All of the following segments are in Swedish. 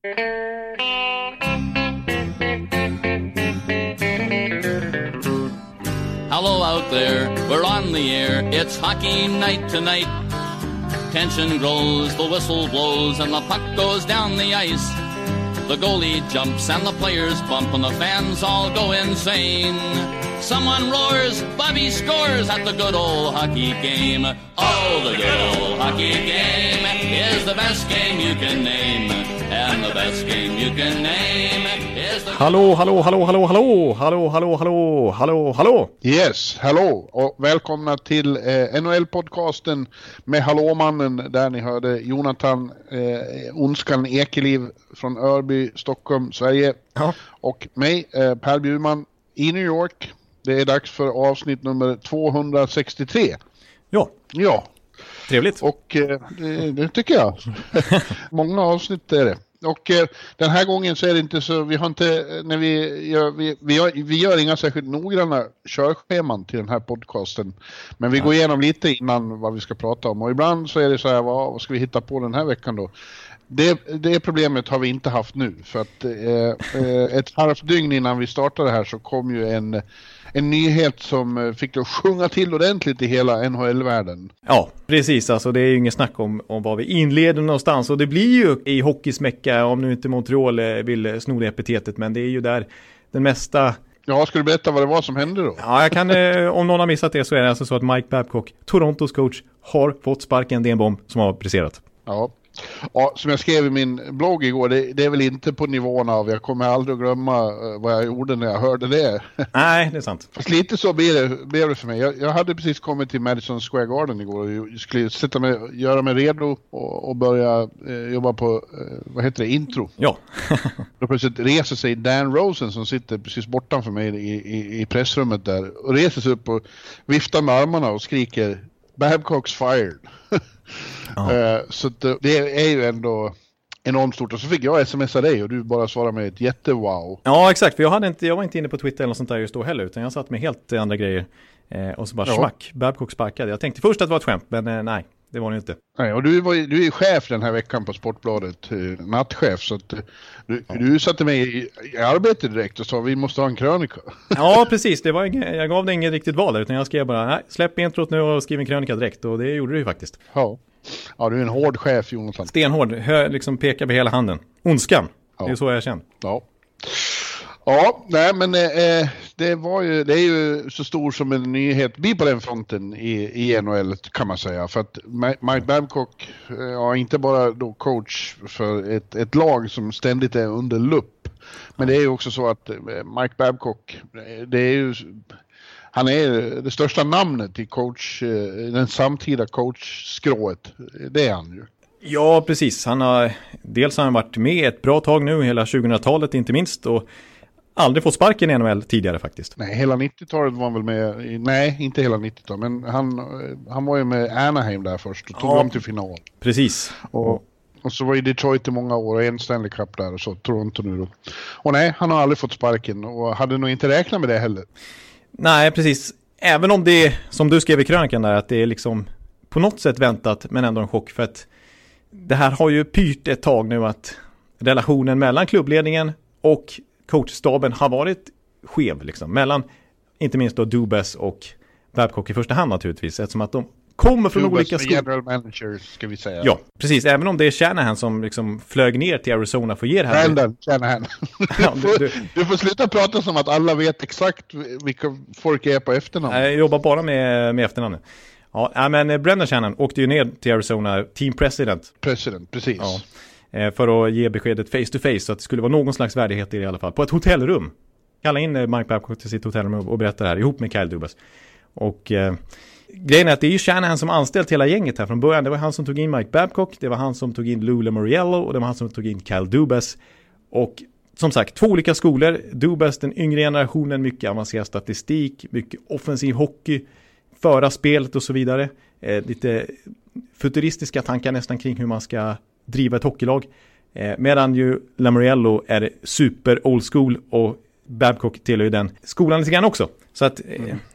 Hello out there, we're on the air, it's hockey night tonight. Tension grows, the whistle blows, and the puck goes down the ice. The goalie jumps and the players bump and the fans all go insane. Someone roars, Bobby scores at the good old hockey game. Oh, the good old hockey game is the best game you can name. And the best game you can name is the... Hallå. Yes, hallå och välkomna till NHL-podcasten med Hallåmannen, där ni hörde Jonathan Onskan Ekeliv från Örby, Stockholm, Sverige. Ja. Och mig, Per Bjurman i New York. Det är dags för avsnitt nummer 263. Ja. Trevligt. Och det tycker jag. Många avsnitt är det. Och den här gången så är det inte så, vi har inte, när vi gör inga särskilt noggranna körscheman till den här podcasten. Men vi går igenom lite innan vad vi ska prata om. Och ibland så är det så här, vad ska vi hitta på den här veckan då? Det problemet har vi inte haft nu. För att ett halvt dygn innan vi startade här så kom ju en nyhet som fick att sjunga till ordentligt i hela NHL-världen. Ja, precis. Alltså, det är ju inget snack om var vi inleder någonstans. Och det blir ju i hockeysmäcka, om nu inte Montreal vill sno det epitetet. Men det är ju där den mesta... Ja, ska du berätta vad det var som hände då? Ja, jag kan, om någon har missat det så är det alltså så att Mike Babcock, Torontos coach, har fått sparken. Det är en bomb som har briserat. Ja, som jag skrev i min blogg igår, det är väl inte på nivån av, jag kommer aldrig att glömma vad jag gjorde när jag hörde det. Nej, det är sant. Fast lite så blev det för mig. Jag hade precis kommit till Madison Square Garden igår och skulle göra mig redo och börja jobba på, vad heter det, intro. Ja. Då plötsligt reser sig Dan Rosen som sitter precis bortanför mig i pressrummet där och reser sig upp och viftar med armarna och skriker Babcock's fired. Så det är ju ändå enormt stort. Och så fick jag smsa dig och du bara svarade med ett jättewow. Ja, exakt. För jag var inte inne på Twitter eller något sånt där just då heller, utan jag satt med helt andra grejer. Och så bara smack, Babcock sparkade. Jag tänkte först att det var ett skämt, men nej, det var det inte. Nej, och du är chef den här veckan på Sportbladet, nattchef, så att du satte mig i arbete direkt och sa vi måste ha en krönika. Ja, precis. Jag gav det inget riktigt val, utan jag skrev bara, nej, släpp introt nu och skriv en krönika direkt, och det gjorde du ju faktiskt. Ja, du är en hård chef, Jonathan. Stenhård, liksom pekar med hela handen. Ondskan, det är så jag känner. Ja, nej, men det är ju så stor som en nyhet blir på den fronten i NHL, kan man säga. För att Mike Babcock, inte bara då coach för ett lag som ständigt är under lupp. Men det är ju också så att Mike Babcock, han är det största namnet i den samtida coachskrået. Det är han ju. Ja, precis. Dels har han varit med ett bra tag nu, hela 2000-talet inte minst, och aldrig fått sparken i NHL tidigare faktiskt. Nej, hela 90-talet var han väl med. Nej, inte hela 90-talet, men han var ju med Anaheim där först och tog dem till final. Precis. Och så var ju Detroit i många år och en Stanley Cup där och så Toronto nu då. Och nej, han har aldrig fått sparken och hade nog inte räknat med det heller. Nej, precis. Även om det, som du skrev i krönikan där, att det är liksom på något sätt väntat, men ändå en chock, för att det här har ju pyrt ett tag nu att relationen mellan klubbledningen och coachstaben har varit skev liksom. Mellan inte minst då Dubas och Babcock i första hand naturligtvis, eftersom att de kommer från Dubas olika skolor. General manager, ska vi säga. Ja, precis. Även om det är Shanahan som liksom flög ner till Arizona för att ge det här. Brandon Shanahan. Du får sluta prata som att alla vet exakt vilka folk är på efternamn. Jag jobbar bara med efternamn. Ja, men Brandon Shanahan åkte ju ner till Arizona, team president. President, precis. Ja, för att ge beskedet face to face, så att det skulle vara någon slags värdighet i det i alla fall. På ett hotellrum. Kalla in Mike Babcock till sitt hotellrum och berätta det här ihop med Kyle Dubas. Och grejen är att det är ju Shanahan som anställt hela gänget här från början. Det var han som tog in Mike Babcock, det var han som tog in Lou Lamoriello och det var han som tog in Kyle Dubas. Och som sagt, 2 olika skolor. Dubas, den yngre generationen, mycket avancerad statistik, mycket offensiv hockey, föra spelet och så vidare. Lite futuristiska tankar nästan kring hur man ska driva ett hockeylag. Medan ju Lamoriello är super old school och Babcock tillhör ju den skolan lite grann också. Så att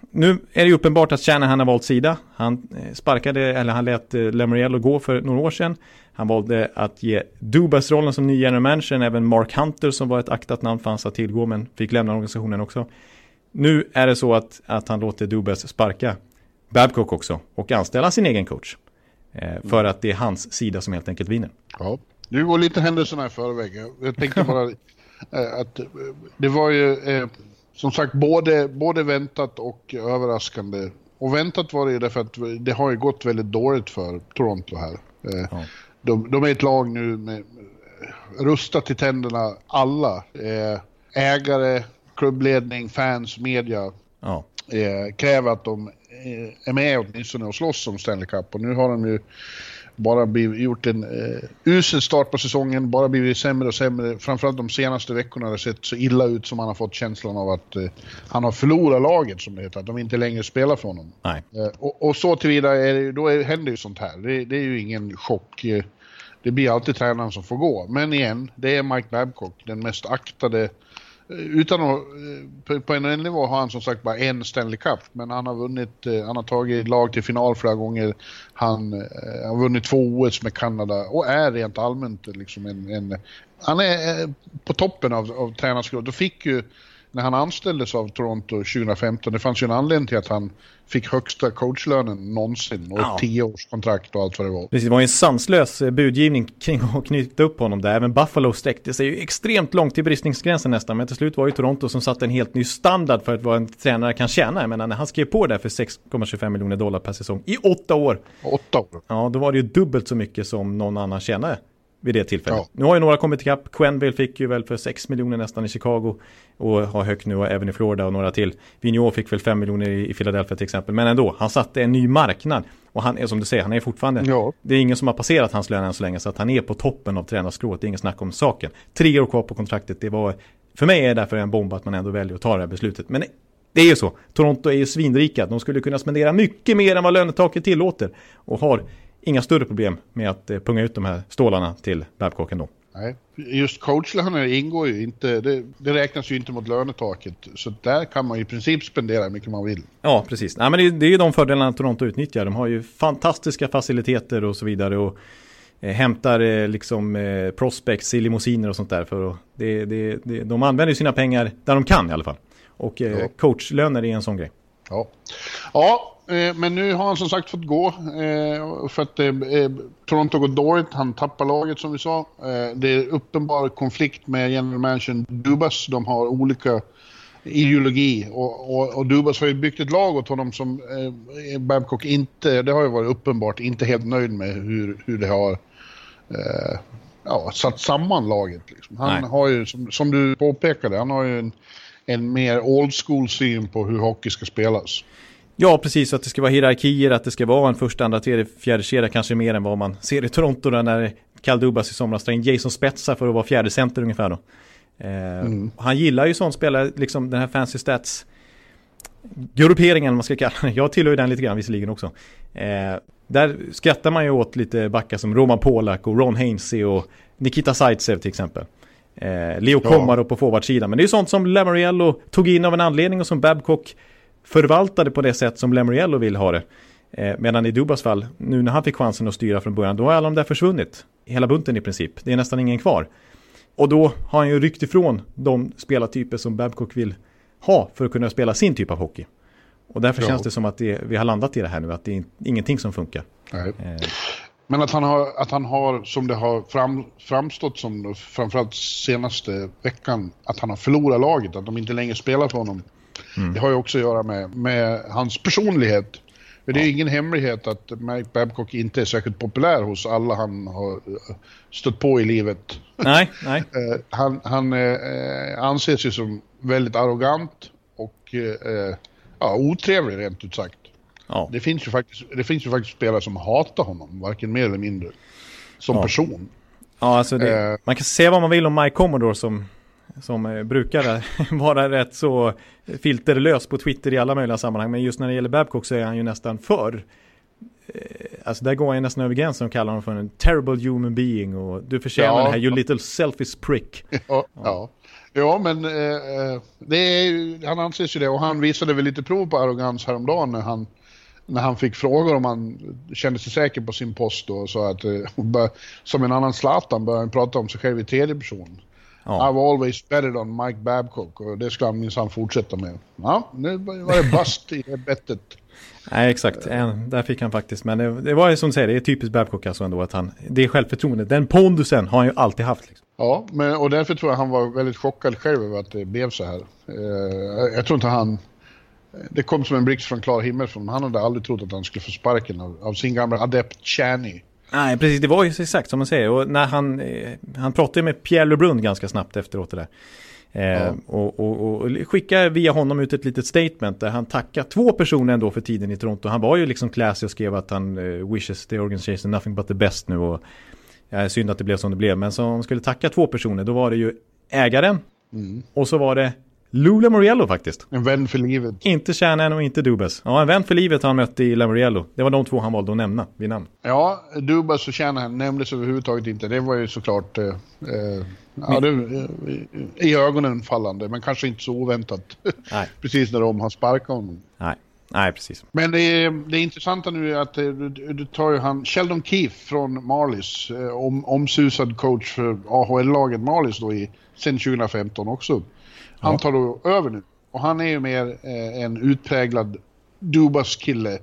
Nu är det uppenbart att Shanahan har valt sida. Han han lät Lamoriello gå för några år sedan. Han valde att ge Dubas rollen som ny general manager. Även Mark Hunter, som var ett aktat namn, fanns att tillgå men fick lämna organisationen också. Nu är det så att han låter Dubas sparka Babcock också och anställa sin egen coach. För att det är hans sida som helt enkelt vinner. Ja, du går lite händelserna i förväg. Jag tänkte bara att det var ju som sagt både väntat och överraskande. Och väntat var det ju därför att det har ju gått väldigt dåligt för Toronto här. Ja. De är ett lag nu med rustat till tänderna alla. Ägare, klubbledning, fans, media kräver att de är med åtminstone och slåss om Stanley Cup. Och nu har de ju bara gjort en usel start på säsongen, bara blivit sämre och sämre. Framförallt de senaste veckorna har det sett så illa ut som han har fått känslan av att han har förlorat laget, som det heter, att de inte längre spelar för honom. Nej. Och så tillvida händer ju sånt här. Det är ju ingen chock. Det blir alltid tränaren som får gå. Men igen, det är Mike Babcock, den mest aktade. Utan att, på en nivå har han som sagt bara en Stanley Cup, men han har tagit lag till final flera gånger. Han har vunnit 2 OS med Kanada och är rent allmänt liksom han är på toppen av tränarskap. Då fick ju, när han anställdes av Toronto 2015, det fanns ju en anledning till att han fick högsta coachlönen någonsin och ett 10-årskontrakt och allt vad det var. Precis, det var ju en sanslös budgivning kring att knyta upp honom där. Även Buffalo sträckte sig ju extremt långt till bristningsgränsen nästan, men till slut var ju Toronto som satte en helt ny standard för att vad en tränare kan tjäna. Jag menar, när han skrev på där för $6,25 miljoner per säsong i 8 år. 8 år? Ja, då var det ju dubbelt så mycket som någon annan tjänade vid det tillfället. Ja. Nu har ju några kommit ikapp. Quenneville fick ju väl för 6 miljoner nästan i Chicago och har högt nu och även i Florida och några till. Vigneault fick väl 5 miljoner i Philadelphia till exempel. Men ändå, han satte en ny marknad och han är, som du säger, han är fortfarande, det är ingen som har passerat hans lön än så länge, så att han är på toppen av tränarskrået. Det är ingen snack om saken. 3 år kvar på kontraktet, det var, för mig är det därför en bomb att man ändå väljer att ta det här beslutet. Men det är ju så, Toronto är ju svinrika. De skulle kunna spendera mycket mer än vad lönetaket tillåter och har inga större problem med att punga ut de här stålarna till Babcock ändå. Nej, just coachlöner ingår ju inte, det räknas ju inte mot lönetaket, så där kan man ju i princip spendera hur mycket man vill. Ja, precis. Nej, men det är ju de fördelarna Toronto utnyttjar. De har ju fantastiska faciliteter och så vidare och hämtar prospects i limousiner och sånt där. De använder sina pengar där de kan i alla fall. Och coachlöner är en sån grej. Ja, men nu har han som sagt fått gå för att Toronto går dåligt. Han tappar laget som vi sa. Det är uppenbar konflikt med general manager Dubas. De har olika ideologi och Dubas har ju byggt ett lag åt honom som Babcock inte, det har ju varit uppenbart, inte helt nöjd med hur det har satt samman laget. Liksom. Han har ju, som du påpekade, han har ju en mer old school syn på hur hockey ska spelas. Ja, precis. Att det ska vara hierarkier, att det ska vara en första, andra, tredje, fjärde kedja, kanske mer än vad man ser i Toronto där när Kyle Dubas i somras drar in Jason Spezza för att vara fjärde center ungefär då. Han gillar ju sånt spelare, liksom den här fancy stats grupperingen man ska kalla det. Jag tillhör ju den lite grann visserligen också. Där skrattar man ju åt lite backar som Roman Polak och Ron Hainsey och Nikita Zaitsev till exempel. Leo Komarov på forwardsidan. Men det är ju sånt som Lamoriello tog in av en anledning och som Babcock förvaltade på det sätt som Lamoriello vill ha det. Medan i Dubas fall, nu när han fick chansen att styra från början, då har alla de där försvunnit. Hela bunten i princip. Det är nästan ingen kvar. Och då har han ju ryckt ifrån de spelartyper som Babcock vill ha för att kunna spela sin typ av hockey. Och därför känns det som att vi har landat i det här nu, att det är ingenting som funkar. Nej. Men att han har som det har framstått som framförallt senaste veckan, att han har förlorat laget, att de inte längre spelar för honom. Det har ju också att göra med hans personlighet. För det är ingen hemlighet att Mike Babcock inte är särskilt populär hos alla han har stött på i livet. Nej. Han anses ju som väldigt arrogant och otrevlig rent ut sagt. Ja. Det finns ju faktiskt spelare som hatar honom, varken mer eller mindre, som person. Ja, alltså man kan se vad man vill om Mike Commodore som brukar vara rätt så filterlös på Twitter i alla möjliga sammanhang. Men just när det gäller Babcock så är han ju nästan för Alltså där går jag nästan över gränsen och kallar honom för en terrible human being och du förtjänar det här, you little selfish prick. Ja, men det är, han anses ju det, och han visade väl lite prov på arrogans häromdagen när han fick frågor om han kände sig säker på sin post och så att som en annan Zlatan började han prata om sig själv i tredje person. I've always betted on Mike Babcock, och det skulle han minsann fortsätta med. Ja, nu var det bust i bettet. Nej, exakt. Där fick han faktiskt. Men det var ju som du säger, det är typiskt Babcock alltså ändå, att det är självförtroendet. Den pondusen har han ju alltid haft. Liksom. Ja, och därför tror jag han var väldigt chockad själv över att det blev så här. Jag tror inte det kom som en blixt från klar himmel från. Han hade aldrig trott att han skulle få sparken av sin gamla adept Chaney. Nej, precis. Det var ju exakt som man säger. Och när han pratade med Pierre LeBrun ganska snabbt efteråt det där. Och skickade via honom ut ett litet statement där han tackar 2 personer ändå för tiden i Toronto. Han var ju liksom classy och skrev att han wishes the organization nothing but the best nu, och synd att det blev som det blev, men så han skulle tacka 2 personer, då var det ju ägaren och så var det Lou Lamoriello faktiskt. En vän för livet. Inte Shannon och inte Dubas. Ja, en vän för livet han mötte i Lamoriello. Det var de 2 han valde att nämna vid namn. Ja, Dubas och Shannon nämndes överhuvudtaget inte. Det var ju såklart i ögonen fallande, men kanske inte så oväntat. Nej. Precis när de har sparkat honom. Nej, precis. Men det intressanta nu är att du tar ju han Sheldon Keefe från Marlies, omsusad coach för AHL-laget Marlies då sen 2015 också. Han tar då över nu. Och han är ju mer en utpräglad Dubas-kille,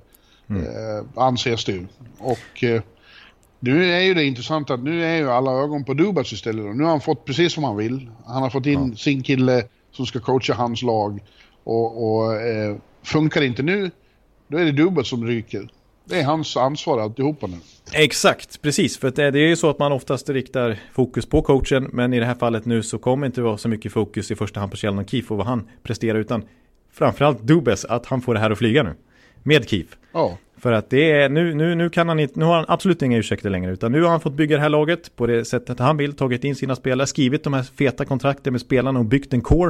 anses det. Och nu är ju det intressant att nu är ju alla ögon på Dubas istället. Och nu har han fått precis som han vill. Han har fått in sin kille som ska coacha hans lag. Och funkar det inte nu, då är det Dubas som ryker. Det är hans ansvar alltihopa nu. Exakt, precis. För det är ju så att man oftast riktar fokus på coachen, men i det här fallet nu så kommer inte vara så mycket fokus i första hand på Sheldon Keefe och vad han presterar, utan framförallt Dubas, att han får det här att flyga nu med Keefe. Ja. För att det är nu kan han inte, nu har han absolut inga ursäkter längre, utan nu har han fått bygga det här laget på det sättet han vill, tagit in sina spelare, skrivit de här feta kontrakten med spelarna och byggt en core.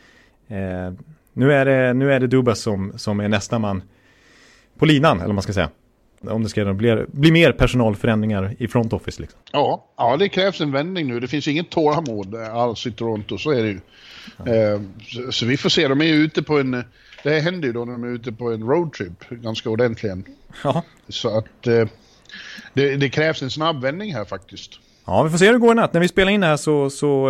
Nu är det Dubas som är nästa man på linan, eller vad man ska säga. Om det ska bli mer personalförändringar i front office liksom. Ja, det krävs en vändning nu. Det finns inget tålamod alls i Toronto, så är det ju. Så vi får se, de är ju ute på det händer ju då när de är ute på en roadtrip ganska ordentligen. Ja. Så att det krävs en snabb vändning här faktiskt. Ja, vi får se hur det går i natt. När vi spelar in det här så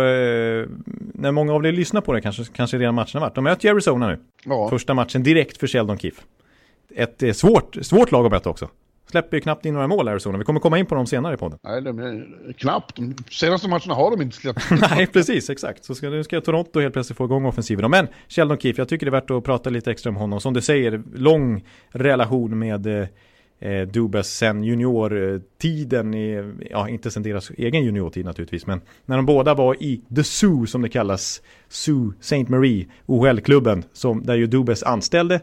när många av er lyssnar på det kanske redan matchen har varit. De möter Arizona nu. Ja. Första matchen direkt för Sheldon Keefe. Ett svårt lag att möta också. Släpper ju knappt in några mål Arizona. Vi kommer komma in på dem senare på den. Nej, de är knappt. De senaste matcherna har de inte släppt. Nej, precis, exakt. Så nu ska Toronto helt plötsligt få igång offensiven. Men Sheldon Keefe, jag tycker det är värt att prata lite extra om honom. Som du säger, lång relation med Dubas sen juniortiden, inte sen deras egen juniortid naturligtvis, men när de båda var i The Sioux, som det kallas, Sioux St. Marie, OHL-klubben, där ju Dubas anställde.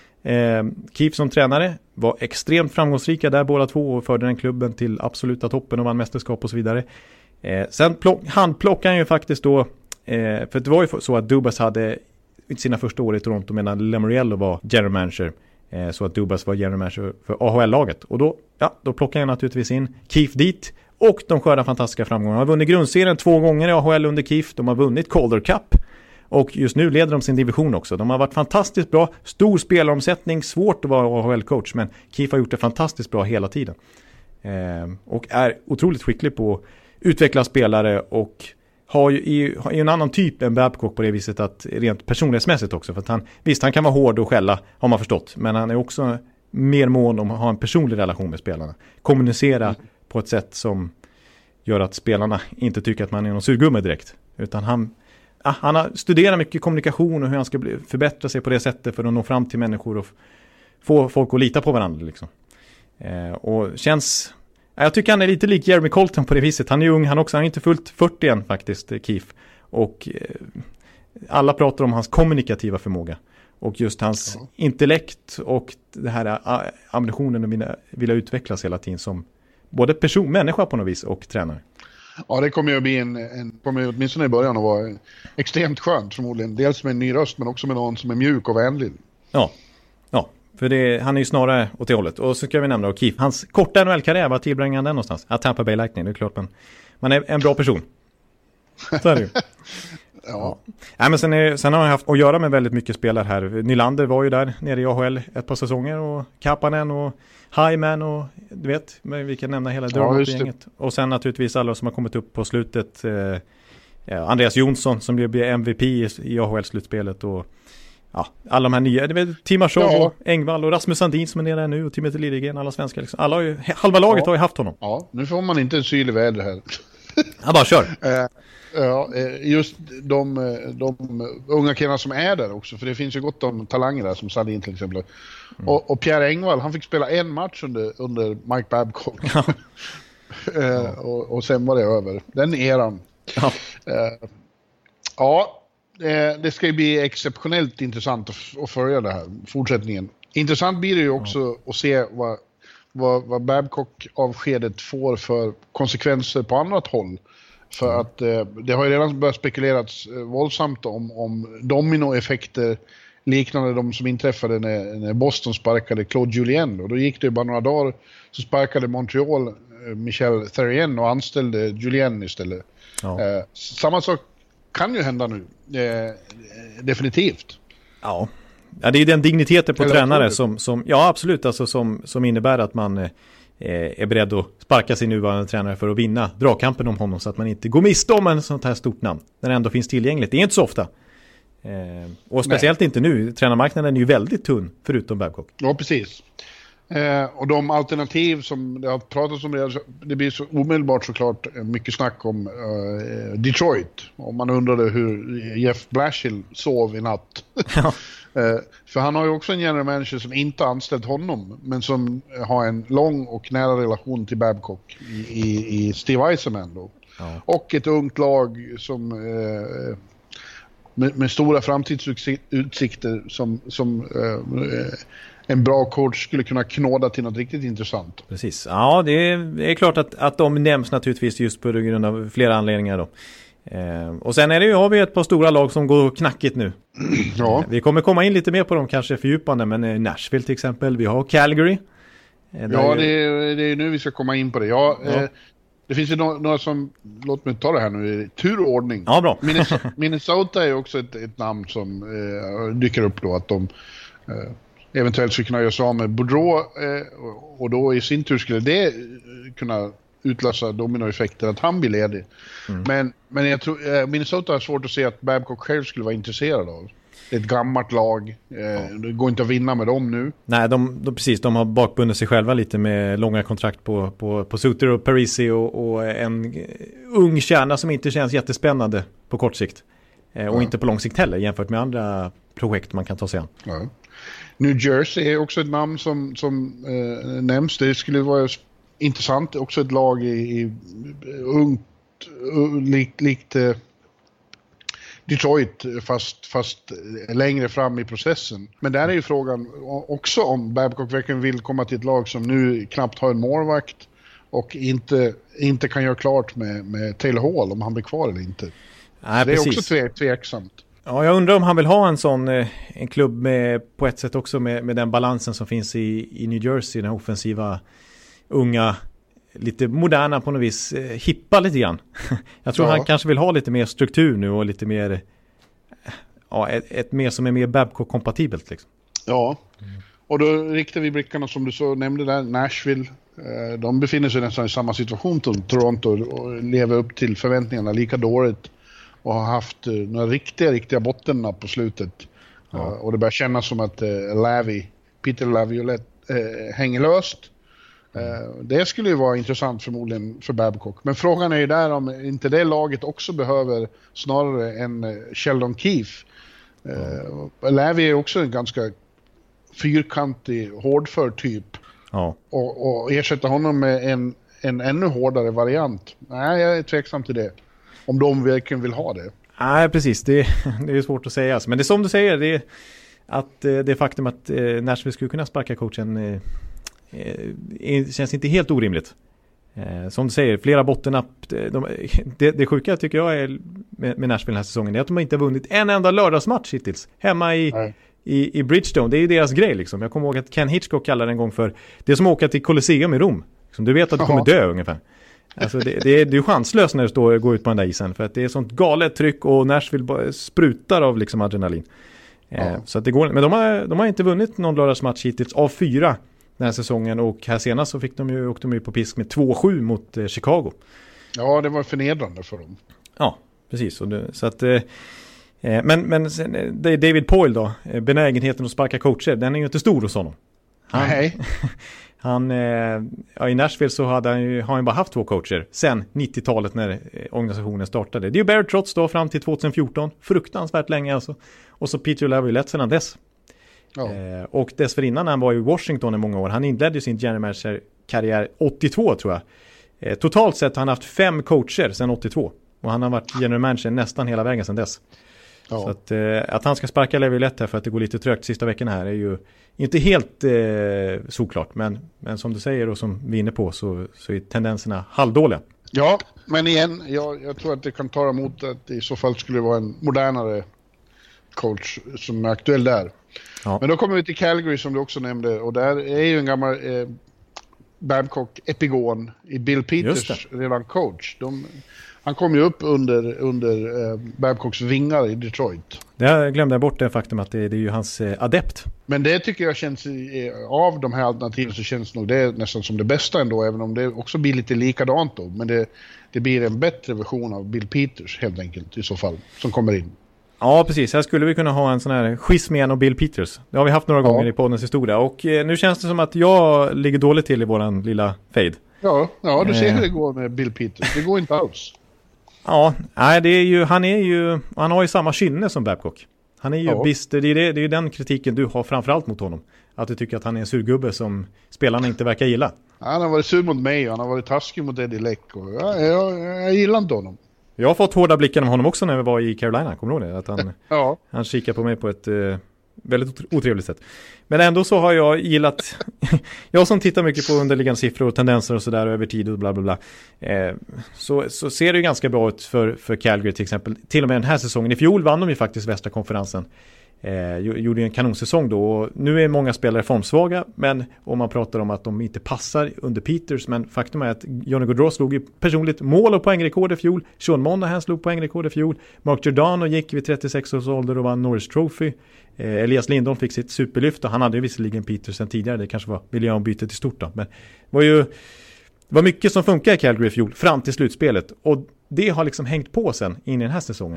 Keefe som tränare var extremt framgångsrika där båda två och förde den klubben till absoluta toppen och vann mästerskap och så vidare. Sen handplockade han ju faktiskt då, för det var ju så att Dubas hade sina första år i Toronto medan Lamoriello var general manager, så att Dubas var general manager för AHL-laget, och då plockade han naturligtvis in Keefe dit, och de skördar fantastiska framgångar. De har vunnit grundserien 2 gånger i AHL under Keefe, de har vunnit Calder Cup. Och just nu leder de sin division också. De har varit fantastiskt bra. Stor spelaromsättning. Svårt att vara AHL-coach. Men Keefe har gjort det fantastiskt bra hela tiden. Och är otroligt skicklig på att utveckla spelare. Och har ju en annan typ än Babcock på det viset, att rent personlighetsmässigt också. För att han kan vara hård och skälla, har man förstått. Men han är också mer mån om att ha en personlig relation med spelarna. Kommunicera på ett sätt som gör att spelarna inte tycker att man är någon surgumme direkt. Utan han har studerat mycket kommunikation och hur han ska förbättra sig på det sättet för att nå fram till människor och få folk att lita på varandra liksom. Och känns, jag tycker han är lite lik Jeremy Colton på det viset. Han är ung, han är inte fullt 40 än faktiskt, Keefe. Och alla pratar om hans kommunikativa förmåga och just hans intellekt och det här ambitionen att vilja utvecklas hela tiden som både människa på något vis och tränare. Ja, det kommer ju att bli kommer ju åtminstone i början att vara extremt skönt förmodligen. Dels med en ny röst men också med någon som är mjuk och vänlig. Ja, För han är ju snarare åt det hållet. Och så ska vi nämna O'Keefe. Hans korta NHL-karriär, var tillbringade han den någonstans? Att Tampa Bay Lightning, det är klart. Men man är en bra person. Så är det ju. Ja. Nej, men sen har han haft att göra med väldigt mycket spelare här. Nylander var ju där nere i AHL ett par säsonger. Och Kapanen och Hyman och du vet, vi kan nämna hela Dermott-gänget. Och sen naturligtvis alla som har kommit upp på slutet. Andreas Jonsson som blev MVP i AHL-slutspelet och alla de här nya, det är Timashov och Engvall och Rasmus Sandin som är nere nu och Timothy Lidegren, alla svenskar liksom. Alla har ju, halva laget har ju haft honom. Ja, nu får man inte en syl i väder här. Ja, bara kör. Just de unga killarna som är där också, för det finns ju gott om talanger där som Sandin till exempel. Och Pierre Engvall, han fick spela en match under Mike Babcock. och sen var det över. Den eran. Det ska ju bli exceptionellt intressant att följa det här, fortsättningen. Intressant blir det ju också att se vad Babcock-avskedet får för konsekvenser på annat håll. För att det har ju redan börjat spekulerats våldsamt om dominoeffekter liknande de som inträffade när Boston sparkade Claude Julien. Och då gick det ju bara några dagar så sparkade Montreal Michel Therrien och anställde Julien istället. Samma sak kan ju hända nu. Definitivt. Ja, det är den digniteten på tränare som absolut, alltså som innebär att man är beredd att sparka sin nuvarande tränare för att vinna dragkampen om honom så att man inte går miste om en sånt här stort namn när det ändå finns tillgängligt. Det är inte så ofta. Och speciellt inte nu. Tränarmarknaden är ju väldigt tunn förutom Babcock. Ja, precis. Och de alternativ som det har pratats om, det blir så omedelbart såklart mycket snack om Detroit. Om man undrade hur Jeff Blashill sov i natt. För han har ju också en general manager som inte har anställt honom, men som har en lång och nära relation till Babcock i Steve Eisenman då. Och ett ungt lag som med stora framtidsutsikter som en bra coach skulle kunna knåda till något riktigt intressant. Precis. Ja, det är klart att de nämns naturligtvis just på grund av flera anledningar då. Och sen har vi ett par stora lag som går knackigt nu. Ja. Vi kommer komma in lite mer på dem kanske fördjupande, men Nashville till exempel, vi har Calgary. Det är nu vi ska komma in på det. Det finns ju några som, låt mig ta det här nu i turordning. Ja, bra. Minnesota är också ett namn som dyker upp då, att de eventuellt skulle kunna göra sig av med Boudreau, och då i sin tur skulle det kunna utlösa dominoeffekter att han blir ledig. Men jag tror Minnesota har svårt att se att Babcock själv skulle vara intresserad av. Det är ett gammalt lag. Det går inte att vinna med dem nu. Nej, de har bakbundit sig själva lite med långa kontrakt på Suter och Parisi och en ung kärna som inte känns jättespännande på kort sikt. Och inte på lång sikt heller jämfört med andra projekt man kan ta sig an. Ja. New Jersey är också ett namn som nämns. Det skulle vara intressant. Också ett lag i ungt, likt Detroit, fast längre fram i processen. Men där är ju frågan också om Babcock verkligen vill komma till ett lag som nu knappt har en målvakt och inte kan göra klart med Taylor Hall om han blir kvar eller inte. Nej, det är också tveksamt. Ja, jag undrar om han vill ha en sån en klubb med på ett sätt också med den balansen som finns i New Jersey, den offensiva, unga, lite moderna på något vis, hippa lite grann. Jag tror han kanske vill ha lite mer struktur nu och lite mer ett mer som är mer Babcock-kompatibelt liksom. Ja, och då riktar vi blickarna som du så nämnde där, Nashville. De befinner sig nästan i samma situation som Toronto och lever upp till förväntningarna lika dåligt och har haft några riktiga bottennapp på slutet. Och det börjar kännas som att Peter Laviolette hänger löst. Det skulle ju vara intressant förmodligen för Babcock. Men frågan är ju där om inte det laget också behöver snarare en Sheldon Keefe. Lavi är också en ganska fyrkantig, hårdför typ. Och ersätta honom med en ännu hårdare variant. Nej, jag är tveksam till det. Om de verkligen vill ha det. Nej, precis. Det är svårt att säga. Men det är som du säger, det är att det faktum att Nashville skulle kunna sparka coachen känns inte helt orimligt. Som du säger, flera bottennapp. Det sjuka tycker jag är med Nashville den här säsongen är att de inte har vunnit en enda lördagsmatch hittills. Hemma i i Bridgestone, det är ju deras grej liksom. Jag kommer ihåg att Ken Hitchcock kallade det en gång för det är som att åka till Colosseum i Rom. Du vet att du kommer dö ungefär. Alltså det är ju chanslöst när du går ut på den där isen, för att det är sånt galet tryck och Nashville bara sprutar av liksom adrenalin. Så att det går, men de har inte vunnit någon lördagsmatch hittills av 4 den här säsongen, och här senast så åkte de ju på pisk med 2-7 mot Chicago. Ja, det var förnedrande för dem. Ja, precis. Så att, men det är David Poyle då, benägenheten att sparka coacher, den är ju inte stor hos honom. Nej. I Nashville så har han bara haft 2 coacher sen 90-talet när organisationen startade. Det är ju Barry Trotz då fram till 2014, fruktansvärt länge alltså. Och så Peter Laviolette sedan dess. Ja. Och dessförinnan han var i Washington i många år. Han inledde sin general manager-karriär 82 tror jag. Totalt sett har han haft 5 coacher sedan 82. Och han har varit general manager nästan hela vägen sedan dess. Ja. Så att han ska sparka Laviolette här för att det går lite trögt sista veckan här är ju inte helt såklart. Men som du säger och som vi är inne på så är tendenserna halvdåliga. Ja, men igen, jag tror att det kan ta emot att det i så fall skulle vara en modernare coach som är aktuell där. Ja. Men då kommer vi till Calgary som du också nämnde, och där är ju en gammal Babcock-epigon i Bill Peters redan coach. Han kom ju upp under Babcocks vingar i Detroit. Det glömde jag bort det faktum att det är ju hans adept. Men det tycker jag känns, av de här alternativen så känns nog det nästan som det bästa ändå, även om det också blir lite likadant då. Men det blir en bättre version av Bill Peters helt enkelt i så fall, som kommer in. Ja, precis. Här skulle vi kunna ha en sån här schism igen och Bill Peters. Det har vi haft några gånger i poddens historia. Och nu känns det som att jag ligger dåligt till i våran lilla fade. Ja, du ser hur det går med Bill Peters. Det går inte alls. Ja, nej, han har ju samma kynne som Babcock. Han är ju bister. Det är ju den kritiken du har framförallt mot honom. Att du tycker att han är en surgubbe som spelarna inte verkar gilla. Han har varit sur mot mig och han har varit taskig mot Eddie Leck. Och jag gillar inte honom. Jag har fått hårda blickar om honom också när vi var i Carolina, kommer du ihåg det? Att han kikar på mig på ett väldigt otrevligt sätt. Men ändå så har jag gillat, jag som tittar mycket på underliggande siffror och tendenser och sådär över tid och bla bla bla, så ser det ju ganska bra ut för Calgary till exempel. Till och med den här säsongen, i fjol vann de ju faktiskt västra konferensen. Gjorde en kanonsäsong då, och nu är många spelare formsvaga, men om man pratar om att de inte passar under Peters, men faktum är att Johnny Gaudreau slog ju personligt mål och poängrekord i fjol, Sean Monahan slog poängrekord i fjol, Mark Giordano gick vid 36 års ålder och vann Norris Trophy, Elias Lindholm fick sitt superlyft och han hade ju visserligen Peters sen tidigare, det kanske var miljöombytet i stort då, men det var mycket som funkar i Calgary i fjol fram till slutspelet, och det har liksom hängt på sen in i den här säsongen.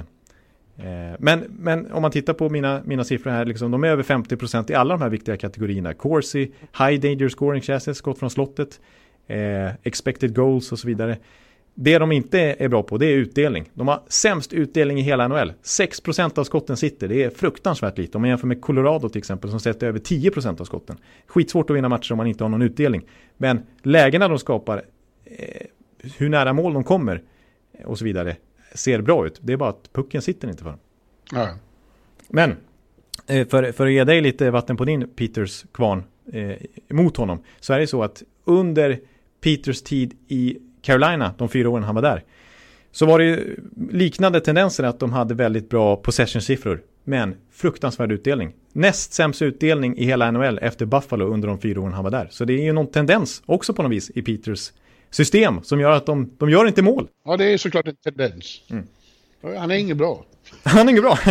Men om man tittar på mina siffror här, liksom, de är över 50% i alla de här viktiga kategorierna. Corsi, high danger scoring chances, skott från slottet, expected goals och så vidare. Det de inte är bra på, det är utdelning. De har sämst utdelning i hela NHL. 6% av skotten sitter, det är fruktansvärt lite. Om man jämför med Colorado till exempel som sätter över 10% av skotten. Skitsvårt att vinna matcher om man inte har någon utdelning. Men lägena de skapar, hur nära mål de kommer och så vidare, ser bra ut. Det är bara att pucken sitter inte för dem. Ja. Men för att ge dig lite vatten på din Peters kvarn mot honom, så är det så att under Peters tid i Carolina, de 4 åren han var där, så var det liknande tendenser att de hade väldigt bra possession-siffror, men fruktansvärd utdelning. Näst sämst utdelning i hela NHL efter Buffalo under de 4 åren han var där. Så det är ju någon tendens också på något vis i Peters system som gör att de gör inte mål. Ja, det är såklart en tendens. Han är inget bra. Han är inget bra.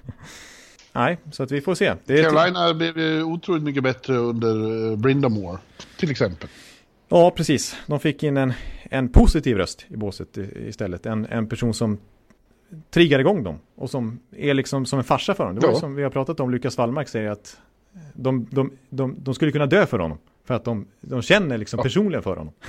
Nej, så att vi får se. Carolina blev otroligt mycket bättre under Brindamore, till exempel. Ja, precis. De fick in en positiv röst i båset istället. En person som triggar igång dem och som är liksom som en farsa för dem. Det var ju som vi har pratat om, Lukas Wallmark säger att de skulle kunna dö för honom. För att de känner liksom personligen för honom.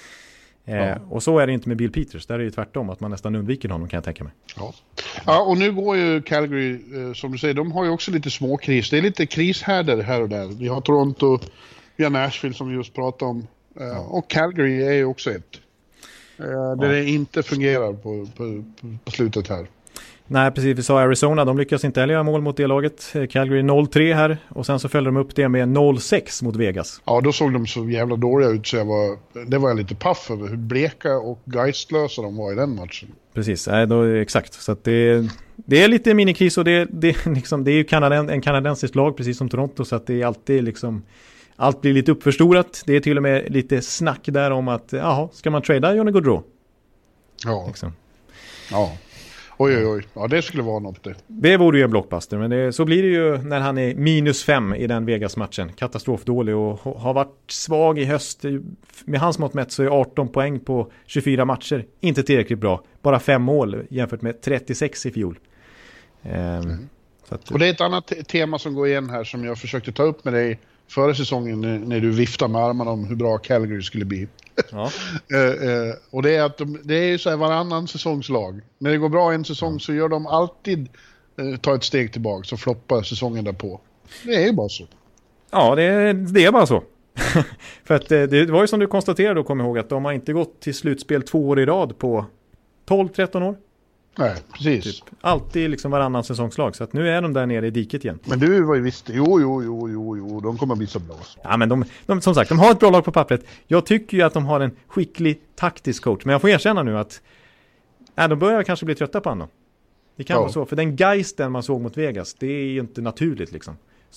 Och så är det inte med Bill Peters. Där är det ju tvärtom, att man nästan undviker honom, kan jag tänka mig. Ja, och nu går ju Calgary, som du säger, de har ju också lite småkris. Det är lite krishärdar här och där. Vi har Toronto, vi har Nashville som vi just pratade om. Och Calgary är ju också ett. Där det inte fungerar på slutet här. Nej, precis. Vi sa Arizona, de lyckas inte heller göra mål mot det laget. Calgary 0-3 här. Och sen så följde de upp det med 0-6 mot Vegas. Ja, då såg de så jävla dåliga ut så det var jag lite paff över hur bleka och geistlösa de var i den matchen. Precis, exakt. Så att Det är lite minikris och det är ju en kanadensisk lag precis som Toronto, så att det är alltid liksom, allt blir lite uppförstorat. Det är till och med lite snack där om att ska man trada Johnny Gaudreau? Ja. Liksom. Ja. Oj. Ja, det skulle vara något det. Det vore ju en blockbuster, men så blir det ju när han är -5 i den Vegas-matchen. Katastrofdålig och har varit svag i höst. Med hans mått mätt så är 18 poäng på 24 matcher inte tillräckligt bra. Bara 5 mål jämfört med 36 i fjol. Så att, och det är ett annat tema som går igen här som jag försökte ta upp med dig förra säsongen när du viftade med armarna om hur bra Calgary skulle bli. ja. Och det är att det är ju så här varannan säsongslag. När det går bra en säsong så gör de alltid ta ett steg tillbaka så floppar säsongen därpå. Det är ju bara så. Ja, det är bara så. För att det var ju som du konstaterade och kom ihåg att de har inte gått till slutspel 2 år i rad på 12-13 år. Nej, precis. Typ. Alltid liksom varannan säsongslag. Så att nu är de där nere i diket igen. Men du var ju visst, jo, de kommer bli så bra. Ja, men de som sagt, de har ett bra lag på pappret. Jag tycker ju att de har en skicklig taktisk coach. Men jag får erkänna nu att de börjar kanske bli trötta på honom. Det kan vara så. För den geisten man såg mot Vegas, det är ju inte naturligt liksom.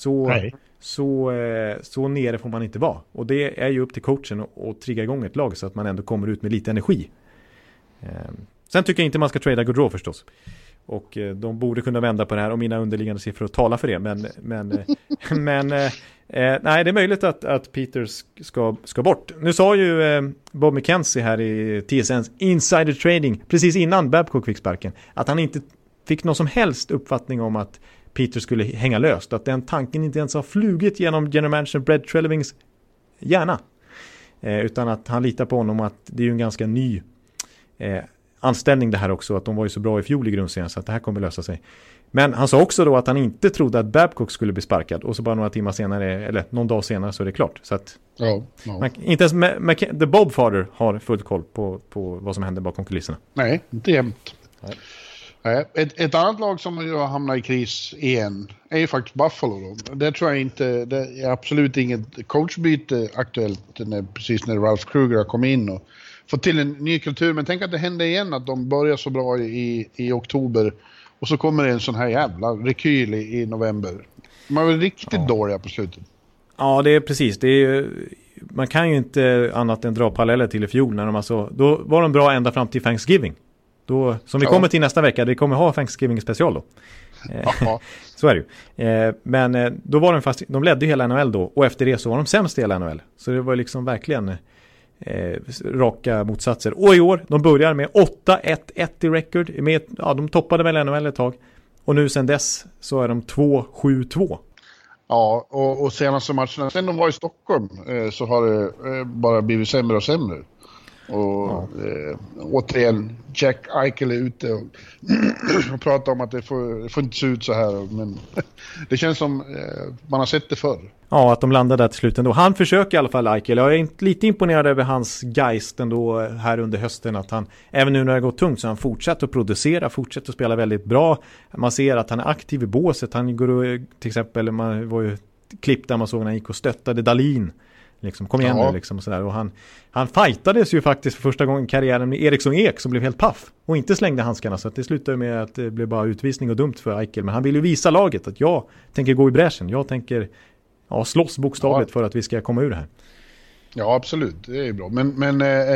Så nere får man inte vara. Och det är ju upp till coachen att trigga igång ett lag så att man ändå kommer ut med lite energi. Sen tycker jag inte man ska trada Gaudreau förstås. Och de borde kunna vända på det här och mina underliggande siffror talar för det. Men nej, det är möjligt att Peters ska bort. Nu sa ju Bob McKenzie här i TSNs Insider Trading precis innan Babcock fick sparken att han inte fick någon som helst uppfattning om att Peter skulle hänga löst. Att den tanken inte ens har flugit genom general manager Brad Trelivings hjärna. Utan att han litar på honom att det är ju en ganska ny anställning det här också. Att de var ju så bra i fjol i grundserien så att det här kommer lösa sig. Men han sa också då att han inte trodde att Babcock skulle bli sparkad. Och så bara några timmar senare, eller någon dag senare så är det klart. Så att inte ens The Bobfather har full koll på vad som händer bakom kulisserna. Nej, inte jämt. Ett annat lag som har hamnat i kris igen är ju faktiskt Buffalo då. Det tror jag inte, det är absolut inget coachbyte aktuellt precis när Ralph Kruger har kommit in och fått till en ny kultur. Men tänk att det händer igen att de börjar så bra i oktober och så kommer det en sån här jävla rekyl i november. Man var riktigt dåliga på slutet. Ja, det är precis. Det är, man kan ju inte annat än dra paralleller till i fjol när då var de bra ända fram till Thanksgiving. Då, som vi kommer till nästa vecka, vi kommer ha Thanksgiving special då. Så är det ju. Men då var de ledde hela NHL då och efter det så var de sämst i hela NHL. Så det var liksom verkligen raka motsatser. Och i år, de börjar med 8-1-1 i record. De toppade väl NHL ett tag. Och nu sen dess så är de 2-7-2. Ja, och senaste matcherna, sen de var i Stockholm så har det bara blivit sämre och sämre. Och återigen, Jack Eichel är ute och pratar om att det får inte se ut så här. Men det känns som man har sett det förr. Ja, att de landade där till slut ändå. Han försöker i alla fall, Eichel. Jag är lite imponerad över hans geist ändå här under hösten. Att han, även nu när det går tungt, så han fortsätter att producera, fortsätter att spela väldigt bra. Man ser att han är aktiv i båset. Han går till exempel, man var ju klipp där man såg när han gick och stöttade Dahlin. Liksom, kom igen nu liksom och sådär. Och han fightades ju faktiskt för första gången i karriären med Eriksson Ek som blev helt paff och inte slängde handskarna, så att det slutade med att det blev bara utvisning och dumt för Eichel. Men han vill ju visa laget att jag tänker gå i bräschen. Jag tänker slåss bokstavligt för att vi ska komma ur det här. Ja, absolut. Det är bra. Men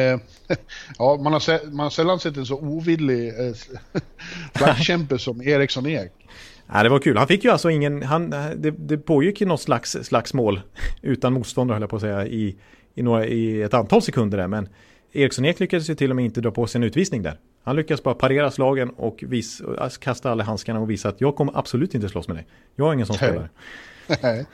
man har sällan sett en så ovillig flaggkämpe som Eriksson Ek. Ja, det var kul. Han fick ju alltså det pågick ju något slags mål utan motståndare, höll jag på att säga, i ett antal sekunder där. Men Eriksson Ek lyckades ju till och med inte dra på sig en utvisning där. Han lyckades bara parera slagen och kasta alla handskarna och visa att jag kommer absolut inte slåss med dig. Jag är ingen sån spelare. Nej.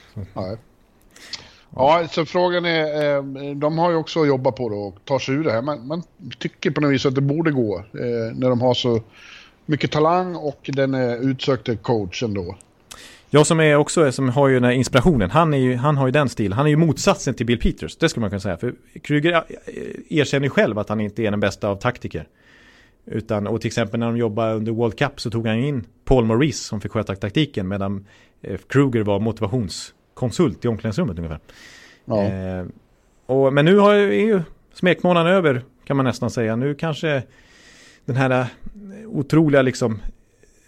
Ja, så frågan är, de har ju också jobbat på det och tar sig ur det här. Man tycker på något vis att det borde gå när de har så mycket talang och den utsökte coachen då. Jag som har ju den här inspirationen, han har ju den stil. Han är ju motsatsen till Bill Peters, det skulle man kunna säga. För Kruger erkänner själv att han inte är den bästa av taktiker. Och till exempel när de jobbade under World Cup så tog han in Paul Maurice som fick sköta taktiken, medan Kruger var motivationskonsult i omklädningsrummet ungefär. Ja. Men nu är ju smekmånaden över, kan man nästan säga. Nu kanske den här otroliga liksom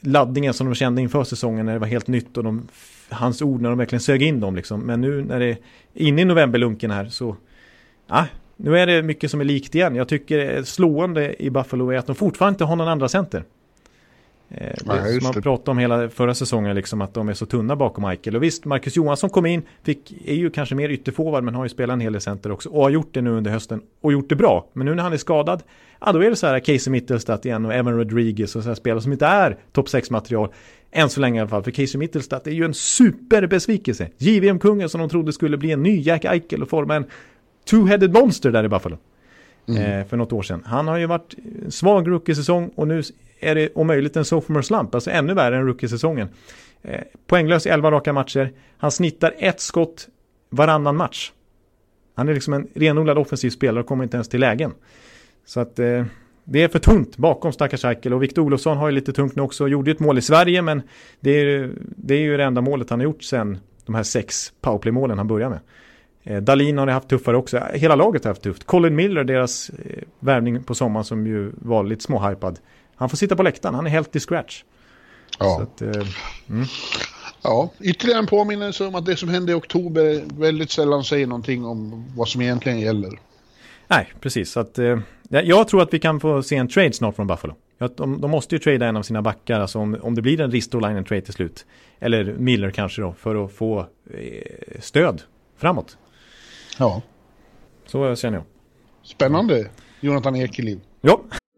laddningen som de kände inför säsongen när det var helt nytt och hans ord när de verkligen sög in dem liksom. Men nu när det är inne i novemberlunken här så nu är det mycket som är likt igen. Jag tycker slående i Buffalo är att de fortfarande inte har någon andra center. Som man pratade om hela förra säsongen liksom, att de är så tunna bakom Michael. Och visst, Marcus Johansson kom in, är ju kanske mer ytterforward, men har ju spelat en hel del center också och har gjort det nu under hösten och gjort det bra. Men nu när han är skadad, då är det så här Casey Mittelstadt igen och Evan Rodriguez och så här spelare som inte är topp 6-material än så länge i alla fall. För Casey Mittelstadt är ju en superbesvikelse. JVM-kungen som de trodde skulle bli en ny Jack Eichel och forma en two-headed monster där i Buffalo för något år sedan. Han har ju varit svag rookie-säsong och nu är det om möjligt en sophomore slump, alltså ännu värre än rookie-säsongen. Poänglös i 11 raka matcher. Han snittar 1 skott varannan match. Han är liksom en renodlad offensiv spelare och kommer inte ens till lägen. Så att det är för tunt bakom stackars Eichel. Och Victor Olofsson har ju lite tungt nu också. Gjorde ett mål i Sverige, men det är ju det enda målet han har gjort sen de här 6 powerplay-målen han börjar med. Dahlin har haft tuffare också. Hela laget har haft tufft. Colin Miller, deras värvning på sommaren som ju var lite småhypad. Han får sitta på läktaren. Han är helt i scratch. Ja. Så att, Ja, ytterligare en påminnelse om att det som hände i oktober väldigt sällan säger någonting om vad som egentligen gäller. Nej, precis. Så att, jag tror att vi kan få se en trade snart från Buffalo. De måste ju trada en av sina backar, alltså om det blir en Ristolainen trade till slut. Eller Miller kanske då, för att få stöd framåt. Ja. Så känner jag. Spännande, Jonathan Ekeliv. Ja.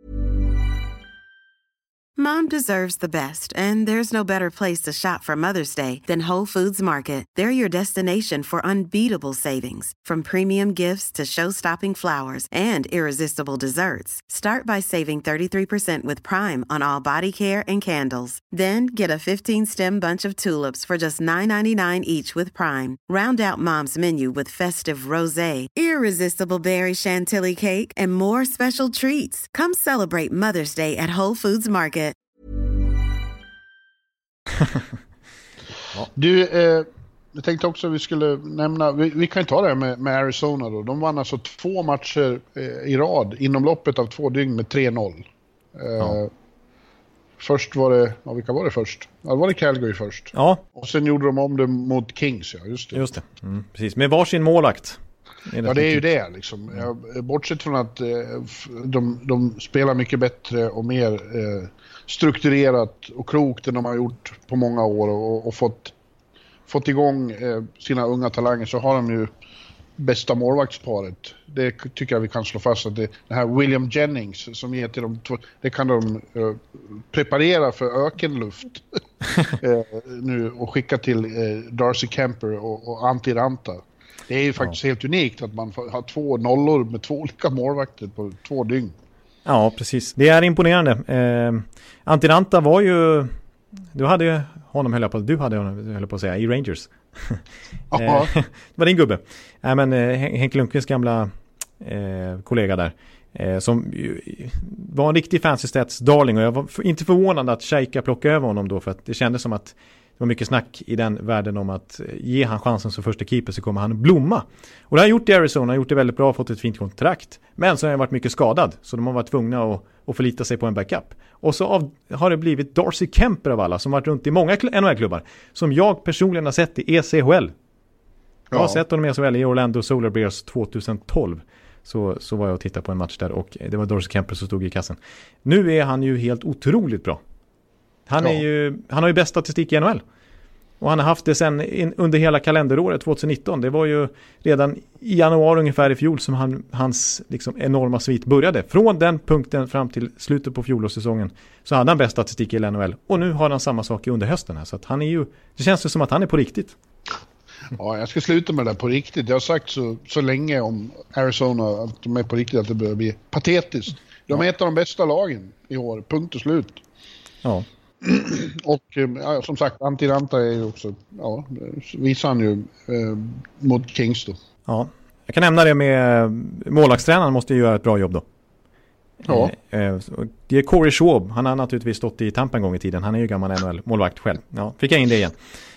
Mom deserves the best, and there's no better place to shop for Mother's Day than Whole Foods Market. They're your destination for unbeatable savings, from premium gifts to show-stopping flowers and irresistible desserts. Start by saving 33% with Prime on all body care and candles. Then get a 15-stem bunch of tulips for just $9.99 each with Prime. Round out Mom's menu with festive rosé, irresistible berry chantilly cake, and more special treats. Come celebrate Mother's Day at Whole Foods Market. Du, jag tänkte också att vi skulle nämna, vi kan ju ta det här med Arizona då. De vann alltså 2 matcher i rad inom loppet av 2 dygn med 3-0. Först var det, vilka var det först? Ja, var det Calgary först. Ja. Och sen gjorde de om det mot Kings, ja, just det. Just det, precis. Med varsin målakt. Ja, det är ju det liksom. Bortsett från att de spelar mycket bättre och mer strukturerat och klokt än de har gjort på många år och fått igång sina unga talanger, så har de ju bästa målvaktsparet. Det tycker jag vi kan slå fast, att det här William Jennings som ger till dem, det kan de preparera för ökenluft nu och skicka till Darcy Kemper och Antti Ranta. Det är ju faktiskt helt unikt att man har 2 nollor med 2 olika målvakter på 2 dygn. Ja, precis. Det är imponerande. Antti Ranta var ju... Du hade honom, höll jag på att säga, i Rangers. Det var din gubbe. Men Henk Lundqvists gamla kollega där. Som var en riktig fancy stats darling. Och jag var inte förvånad att Scheika plockade över honom då. För att det kändes som att det var mycket snack i den världen om att ge han chansen som första keeper så kommer han blomma. Och det har han gjort i Arizona, har gjort det väldigt bra, fått ett fint kontrakt. Men så har han varit mycket skadad, så de har varit tvungna att förlita sig på en backup. Och så har det blivit Darcy Kemper av alla, som varit runt i många NHL-klubbar, som jag personligen har sett i ECHL. Jag har sett honom i ECHL i Orlando Solar Bears 2012. Så var jag och tittade på en match där och det var Darcy Kemper som stod i kassen. Nu är han ju helt otroligt bra. Han har ju bäst statistik i NHL. Och han har haft det sen under hela kalenderåret 2019. Det var ju redan i januari ungefär i fjol som hans liksom enorma svit började. Från den punkten fram till slutet på fjolårssäsongen så hade han bäst statistik i NHL. Och nu har han samma sak under hösten här. Så att han är ju, det känns ju som att han är på riktigt. Ja, jag ska sluta med det där på riktigt. Jag har sagt så länge om Arizona att de är på riktigt, att det börjar bli patetiskt. De är ett av de bästa lagen i år, punkt och slut. Ja. Och som sagt, Antti Ranta är ju också, visar han ju mot Kings då. Ja, jag kan nämna det med målvaktstränaren måste ju göra ett bra jobb då. Ja. Det är Corey Schwab, han har naturligtvis stått i Tampa en gång i tiden. Han är ju gammal NHL-målvakt själv. Ja, fick jag in det igen.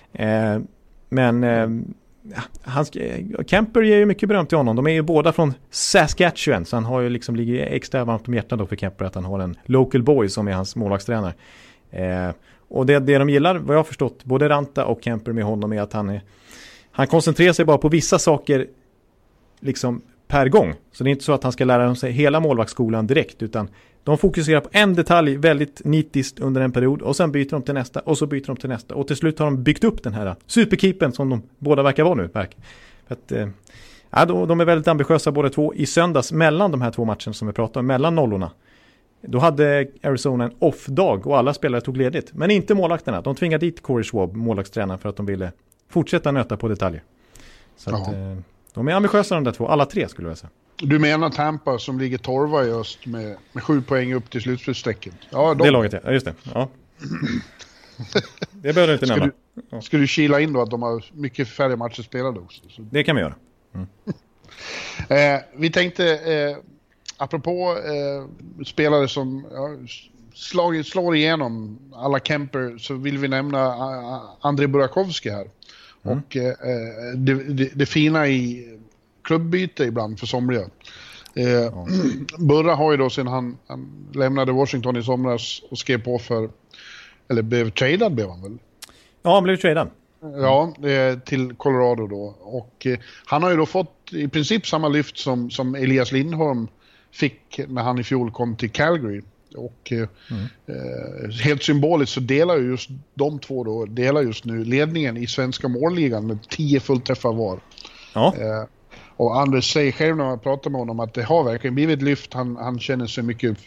Kemper ger ju mycket beröm till honom. De är ju båda från Saskatchewan, så han har ju liksom ligger extra varmt om hjärtat då för Kemper att han har en local boy som är hans målvaktstränare. Och det de gillar, vad jag har förstått, både Ranta och Kemper med honom, är att han koncentrerar sig bara på vissa saker liksom per gång. Så det är inte så att han ska lära sig hela målvaktsskolan direkt, utan de fokuserar på en detalj väldigt nitiskt under en period, och sen byter de till nästa, och så byter de till nästa, och till slut har de byggt upp den här superkeepen som de båda verkar vara nu. För att, de är väldigt ambitiösa båda två. I söndags, mellan de här två matcherna som vi pratade om, mellan nollorna, då hade Arizona en off-dag och alla spelare tog ledigt. Men inte målvakterna. De tvingade dit Corey Schwab, målvaktstränaren, för att de ville fortsätta nöta på detaljer. Så att, de är ambitiösa de där två, alla tre skulle jag säga. Du menar Tampa som ligger 12 i öst med 7 poäng upp till slutspelsstrecket? Ja, det laget, ja. Just det. Ja. Det behöver du inte nämna. Ska du kila in då att de har mycket färre matcher spelade också? Så. Det kan vi göra. Vi tänkte, apropå spelare som slår igenom alla Kemper, så vill vi nämna Andrei Burakovsky här. Och det fina i klubbyte ibland för somliga. Burra har ju då sen han lämnade Washington i somras och skrev på för, eller blev tradad blev han väl? Ja, han blev tradad. Ja, till Colorado då. Och han har ju då fått i princip samma lyft som Elias Lindholm fick när han i fjol kom till Calgary. Och helt symboliskt så delar ju just de två då, delar just nu ledningen i svenska målligan med 10 fullträffar var. Ja. Och Anders säger själv när jag pratar med honom att det har verkligen blivit ett lyft. Han känner sig mycket,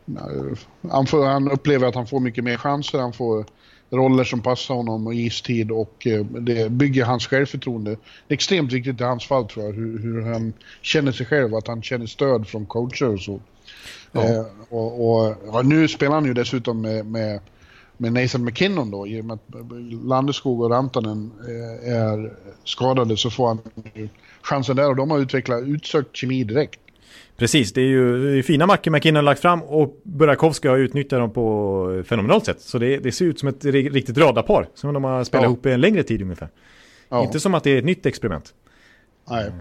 han upplever att han får mycket mer chanser, han får roller som passar honom och istid, och det bygger hans självförtroende. Det är extremt viktigt i hans fall, tror jag, hur han känner sig själv, att han känner stöd från coacher och så. Ja. Och nu spelar han ju dessutom med Nathan McKinnon då, i och med att Landeskog och Rantanen är skadade, så får han chansen där, och de har utvecklat utsökt kemi direkt. Precis, det är ju fina mackor McKinnon har lagt fram, och Burakovsky har utnyttjat dem på fenomenalt sätt. Så det ser ut som ett riktigt radarpar som de har spelat ihop en längre tid ungefär. Ja. Inte som att det är ett nytt experiment. Nej,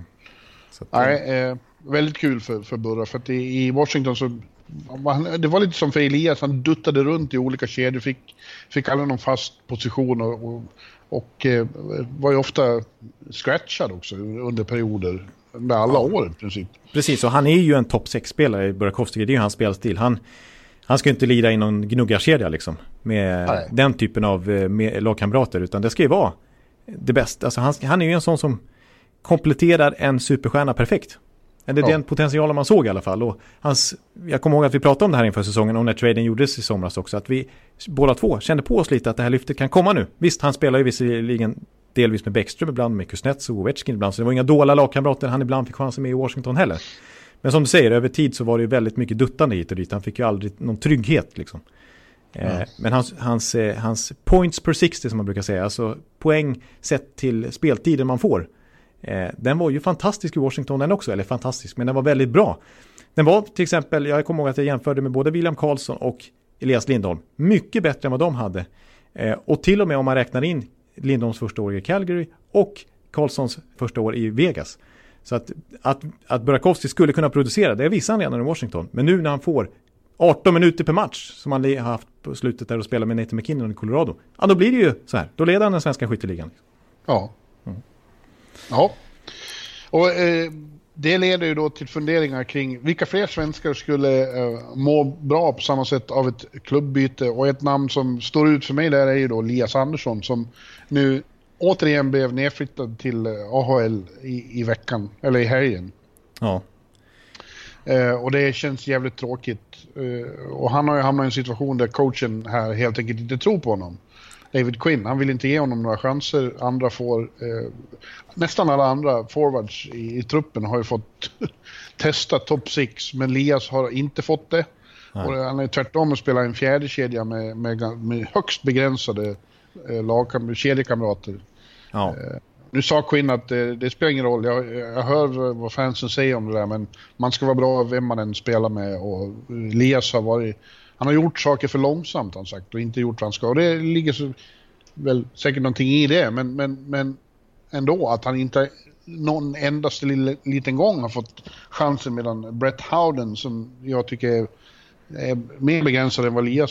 väldigt kul för Burra, för att i Washington så det var lite som för Elias, han duttade runt i olika kedjor, fick aldrig någon fast position och var ju ofta scratchad också under perioder, under alla år i princip. Precis, och han är ju en topp 6-spelare i Burakovsky, det är ju hans spelstil. Han ska inte lida i någon gnuggarkedja liksom, med den typen av lagkamrater, utan det ska ju vara det bästa. Alltså han är ju en sån som kompletterar en superstjärna perfekt. Eller den potentialen man såg i alla fall. Och jag kommer ihåg att vi pratade om det här inför säsongen, och när traden gjordes i somras också, att vi båda två kände på oss lite att det här lyftet kan komma nu. Visst, han spelar ju visserligen delvis med Bäckström, ibland med Kuznets och Ovechkin ibland, så det var inga dåliga lagkamrater han ibland fick chansen med i Washington heller. Men som du säger, över tid så var det ju väldigt mycket duttande hit och dit. Han fick ju aldrig någon trygghet liksom. Men hans points per 60 som man brukar säga, alltså poäng sett till speltiden man får, den var ju fantastisk i Washington den också, eller fantastisk, men den var väldigt bra. Den var till exempel, jag kommer ihåg att jag jämförde med både William Karlsson och Elias Lindholm, mycket bättre än vad de hade. Och till och med om man räknar in Lindholms första år i Calgary och Karlssons första år i Vegas. Så att Burakovsky skulle kunna producera, det visade han redan i Washington. Men nu när han får 18 minuter per match som han har haft på slutet där och spelar med Nathan McKinnon i Colorado, ja, då blir det ju så här. Då leder han den svenska skytteligan. Ja. Ja. Och det leder ju då till funderingar kring vilka fler svenskar skulle må bra på samma sätt av ett klubbyte. Och ett namn som står ut för mig där är ju då Elias Andersson, som nu återigen blev nedflyttad till AHL i veckan, eller i helgen. Ja. Och det känns jävligt tråkigt. Och han har ju hamnat i en situation där coachen här helt enkelt inte tror på honom. David Quinn, han vill inte ge honom några chanser. Andra får, nästan alla andra forwards i truppen har ju fått testa top 6, men Elias har inte fått det. Och han är tvärtom att spela en fjärde kedja med högst begränsade kedjekamrater. Ja. Nu sa Quinn att det spelar ingen roll. Jag hör vad fansen säger om det där, men man ska vara bra vem man än spelar med, och Elias han har gjort saker för långsamt, han sagt, och inte gjort vad han ska. Och det ligger väl säkert någonting i det, men ändå att han inte någon endaste liten gång har fått chansen, medan Brett Howden, som jag tycker är mer begränsad än vad Elias är.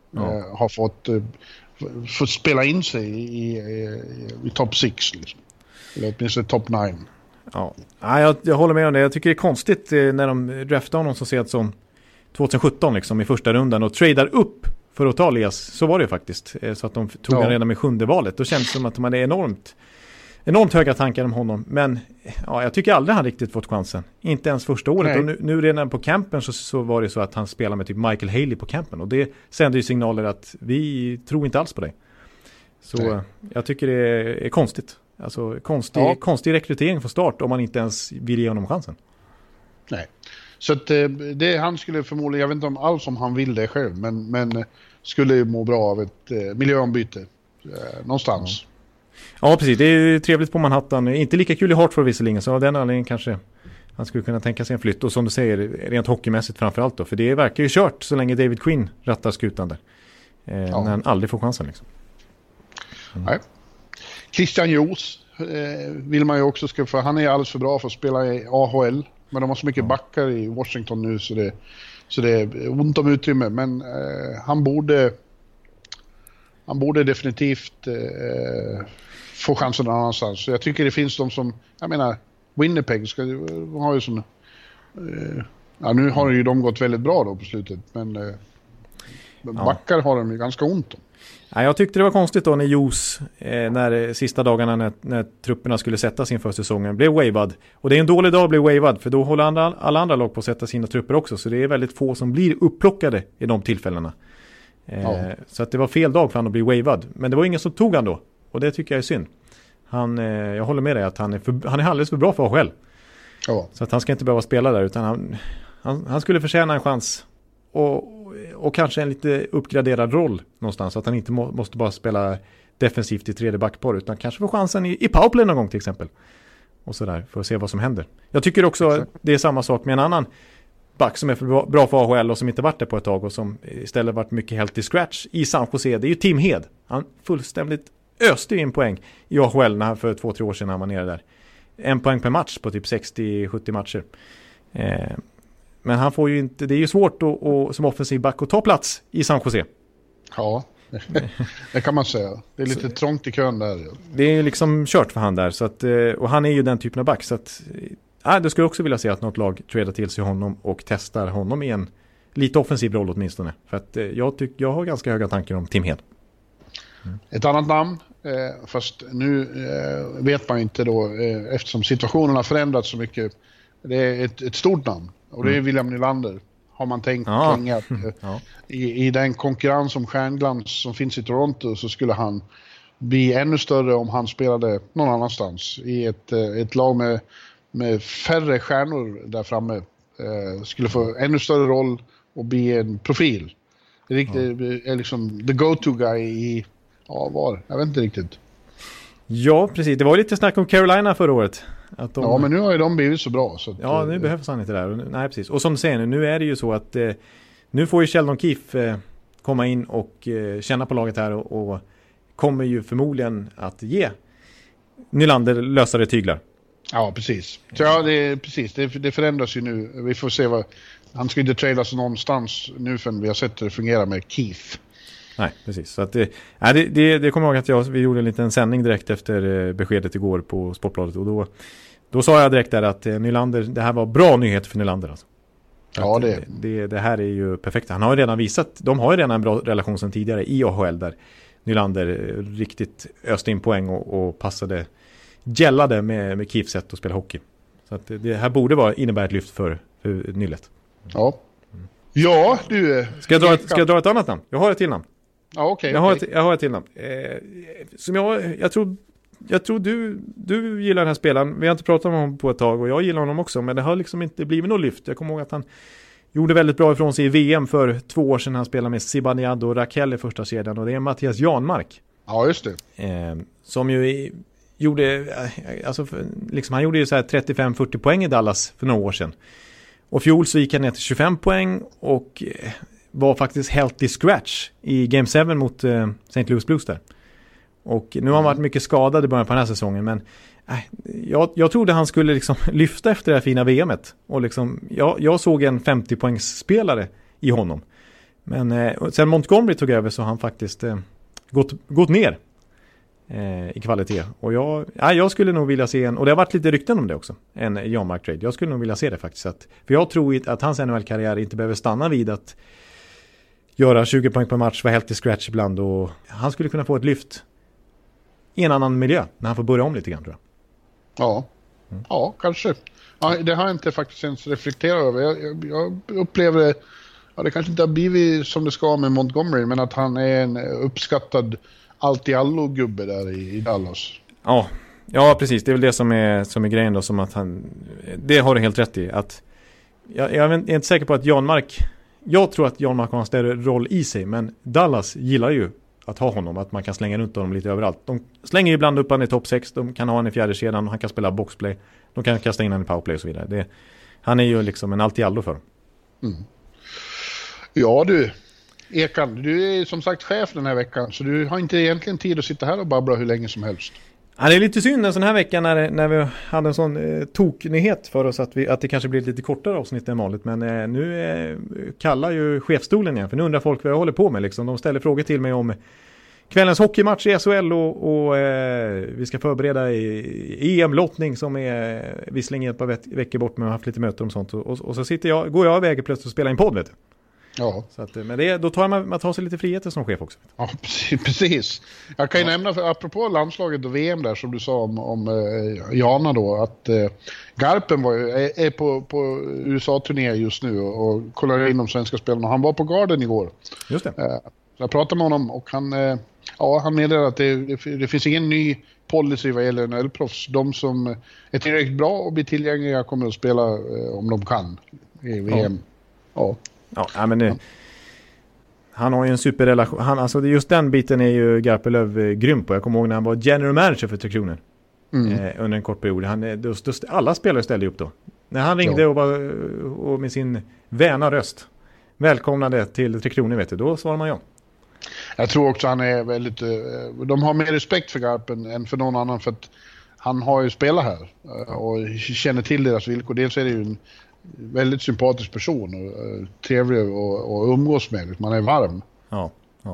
har fått spela in sig i top 6 liksom. Eller åtminstone top 9. Ja, jag håller med om det. Jag tycker det är konstigt när de draftade honom så sent som 2017 liksom, i första rundan och tradar upp för att ta Elias. Så var det ju faktiskt. Så att de tog honom redan med 7:e valet. Då känns det som att de hade enormt höga tankar om honom. Men jag tycker aldrig han riktigt fått chansen. Inte ens första året. Nej. Och nu redan på campen så var det så att han spelade med typ Michael Haley på campen. Och det sänder ju signaler att vi tror inte alls på dig. Så jag tycker det är konstigt. Alltså konstig rekrytering från start om man inte ens vill ge honom chansen. Nej. Så att han skulle förmodligen, jag vet inte om han vill det själv, men skulle må bra av ett miljöombyte någonstans. Ja, precis. Det är ju trevligt på Manhattan. Inte lika kul i Hartford visserligen, så av den anledningen kanske han skulle kunna tänka sig en flytt. Och som du säger, rent hockeymässigt framförallt då. För det verkar ju kört så länge David Quinn rattar skutan där. När han aldrig får chansen liksom. Nej. Christian Joos vill man ju också för han är alldeles för bra för att spela i AHL. Men de har så mycket backar i Washington nu så det är ont om utrymme. Men han borde definitivt få chansen någon annanstans. Så jag tycker det finns de som, jag menar, Winnipeg har ju sån... nu har ju de gått väldigt bra då på slutet. Men backar har de ju ganska ont om. Ja, jag tyckte det var konstigt då när Joos när sista dagarna när trupperna skulle sättas inför säsongen blev wavad. Och det är en dålig dag att bli wavad för då håller alla andra lag på att sätta sina trupper också. Så det är väldigt få som blir upplockade i de tillfällena. Så att det var fel dag för han att bli wavad. Men det var ingen som tog han då. Och det tycker jag är synd. Jag håller med dig att han är alldeles för bra för AHL. Ja. Så att han ska inte behöva spela där utan han skulle förtjäna en chans. Och kanske en lite uppgraderad roll någonstans. Så att han inte måste bara spela defensivt i tredje backpar utan kanske få chansen i powerplay någon gång till exempel. Och sådär för att se vad som händer. Jag tycker också att det är samma sak med en annan back som är bra för AHL och som inte varit där på ett tag och som istället varit mycket helt i scratch i San Jose. Det är ju Tim Hed. Han fullständigt öste in poäng i AHL när för 2-3 år sedan han var nere där. 1 poäng per match på typ 60-70 matcher. Men han får ju inte, det är ju svårt att som offensiv back att ta plats i San Jose. Ja, det kan man säga. Det är lite trångt i kön där. Det är ju liksom kört för han där. Så att, och han är ju den typen av back. Så att, det skulle också vilja se att något lag tradar till sig honom och testar honom i en lite offensiv roll åtminstone. För att jag har ganska höga tankar om Tim Hed. Ett annat namn, fast nu vet man inte då, eftersom situationen har förändrats så mycket. Det är ett stort namn. Och det är William Nylander. Har man tänkt länge att i den konkurrens om stjärnglans som finns i Toronto så skulle han bli ännu större om han spelade någon annanstans. I ett lag med färre stjärnor där framme. Skulle få ännu större roll och bli en profil. Det är liksom the go-to guy i... jag vet inte riktigt. Ja, precis. Det var lite snack om Carolina förra året. Men nu har ju de blivit så bra. Så att, nu behövs han inte där. Nej, precis. Och som du säger nu är det ju så att nu får ju Sheldon Keefe komma in och känna på laget här och kommer ju förmodligen att ge Nylander lösare tyglar. Ja, precis. Så det förändras ju nu. Vi får se han ska inte tradas någonstans nu förrän vi har sett hur det fungerar med Keefe. Nej, precis. Så att det kommer jag ihåg att vi gjorde en liten sändning direkt efter beskedet igår på Sportbladet. Och då sa jag direkt där att Nylander, det här var bra nyheter för Nylander. Alltså. Ja, det här är ju perfekt. Han har ju redan visat, de har ju redan en bra relation sedan tidigare i AHL där Nylander riktigt öste in poäng och gällade med Keefes sätt att spela hockey. Så att det här borde innebära ett lyft för Nyllet. Ja. Ja, du... Ska jag dra ett annat namn? Jag har ett till namn. Ja, okej. Jag har ett till namn. Som jag tror du gillar den här spelaren. Vi har inte pratat om honom på ett tag och jag gillar honom också. Men det har liksom inte blivit något lyft. Jag kommer ihåg att han gjorde väldigt bra ifrån sig i VM för 2 år sedan. Han spelade med Zibanejad och Rakell i första kedjan. Och det är Mattias Janmark. Ja, just det. Som ju gjorde... Alltså, liksom, han gjorde ju så här 35-40 poäng i Dallas för några år sedan. Och fjol så gick han ner till 25 poäng och var faktiskt helt i scratch i Game 7 mot St. Louis Blues där. Och nu har han varit mycket skadad i början på den här säsongen, men jag trodde han skulle liksom lyfta efter det här fina VMet. Och liksom, jag såg en 50-poängsspelare i honom. Men sen Montgomery tog över så har han faktiskt gått ner i kvalitet. Och jag skulle nog vilja se och det har varit lite rykten om det också, en John Mark trade. Jag skulle nog vilja se det faktiskt. För jag tror att hans NHL-karriär inte behöver stanna vid att göra 20 poäng per match, vara helt i scratch ibland. Och han skulle kunna få ett lyft i en annan miljö när han får börja om lite grann, tror jag. Ja, kanske. Ja, det har jag inte faktiskt ens reflekterat över. Jag upplever det kanske inte har blivit som det ska med Montgomery, men att han är en uppskattad allt-i-allo-gubbe där i Dallas. Ja, precis. Det är väl det som är grejen då, som att det har du helt rätt i. Att jag är inte säker på att jag tror att Jan Mark har en större roll i sig, men Dallas gillar ju att ha honom, att man kan slänga runt honom lite överallt. De slänger ibland upp han i topp 6, de kan ha han i fjärde kedjan och han kan spela boxplay. De kan kasta in han i powerplay och så vidare. Han är ju liksom en allt-i-allo för dem. Ja du, Ekan, du är som sagt chef den här veckan, så du har inte egentligen tid att sitta här och babbla hur länge som helst. Ja, det är lite synd en sån här vecka när vi hade en sån toknyhet för oss att det kanske blir ett lite kortare avsnitt än vanligt. Men nu kallar ju chefstolen igen, för nu undrar folk vad jag håller på med. Liksom. De ställer frågor till mig om kvällens hockeymatch i SHL och vi ska förbereda EM-lottning som är visserligen ett par veckor bort, men vi har haft lite möten om sånt. Och så går jag iväg plötsligt och spelar in podd, vet du. Ja. Så att, men då tar man tar sig lite friheter som chef också. Ja, precis. Jag kan ju nämna, apropå landslaget och VM där som du sa om Jana då, att Garpen är på USA-turné just nu och kollar in de svenska spelarna. Han var på Garden igår. Just det. Så jag pratade med honom och han meddelar att det finns ingen ny policy vad gäller NHL-proffs. De som är tillräckligt bra och blir tillgängliga kommer att spela om de kan i VM. Ja, men han har ju en superrelation. Alltså just den biten är ju Garpenlöv grym på. Jag kommer ihåg när han var general manager för 3 Kronor under en kort period. Alla spelare ställde upp då. När han ringde och med sin väna röst välkomnade till 3 Kronor, vet du, då svarar man ja. Jag tror också han är väldigt... de har mer respekt för Garpen än för någon annan, för att han har ju spelat här och känner till deras villkor. Dels är det ju en väldigt sympatisk person och trevlig och umgås med. Man är varm. Ja.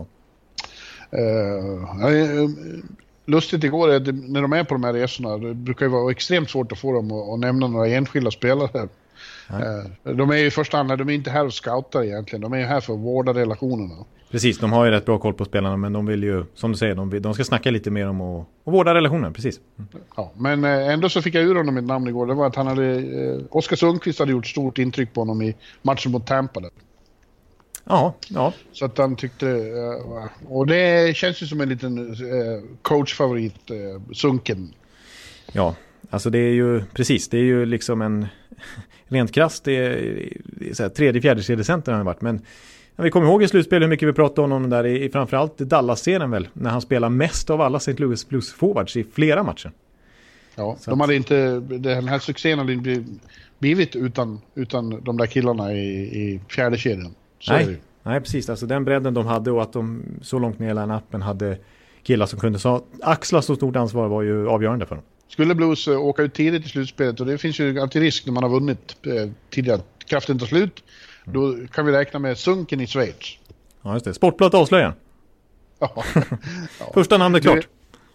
Lustigt igår är att när de är på de här resorna, det brukar ju vara extremt svårt att få dem att nämna några enskilda spelare. De är ju i första hand, de är inte här och scoutar egentligen. De är ju här för att vårda relationerna. Precis, de har ju rätt bra koll på spelarna, men de vill ju, som du säger, de ska snacka lite mer om att vårda relationer, precis. Ja, men ändå så fick jag ur honom ett namn igår. Det var att han Oskar Sundqvist hade gjort stort intryck på honom i matchen mot Tampa där. Ja. Så att han tyckte, och det känns ju som en liten coachfavorit, Sunken. Ja, alltså det är ju liksom en rent krasst, det är så här, 3:e, 4:e kedjecenter han har varit, men vi kommer ihåg i slutspel hur mycket vi pratade om honom där i framförallt Dallas-serien väl, när han spelar mest av alla St. Louis Blues forwards i flera matcher. Ja, den här succén hade inte blivit utan de där killarna i fjärde kedjan. Nej, precis. Alltså den bredden de hade och att de så långt ner i line-upen hade killar som kunde axla så stort ansvar var ju avgörande för dem. Skulle Blues åka ut tidigt i slutspelet, och det finns ju alltid risk när man har vunnit tidigare, kraften tar slut, då kan vi räkna med Sunken i Schweiz. Ja, just det. Sportbladet avslöjar. Ja. Första namnet klart.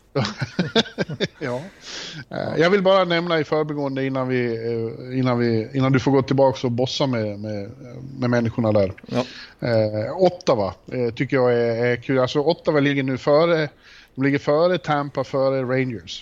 Ja. Jag vill bara nämna i förbigående innan du får gå tillbaka och bossa med människorna där. Ja. Ottawa tycker jag är kul. Alltså Ottawa ligger nu före Tampa, före Rangers.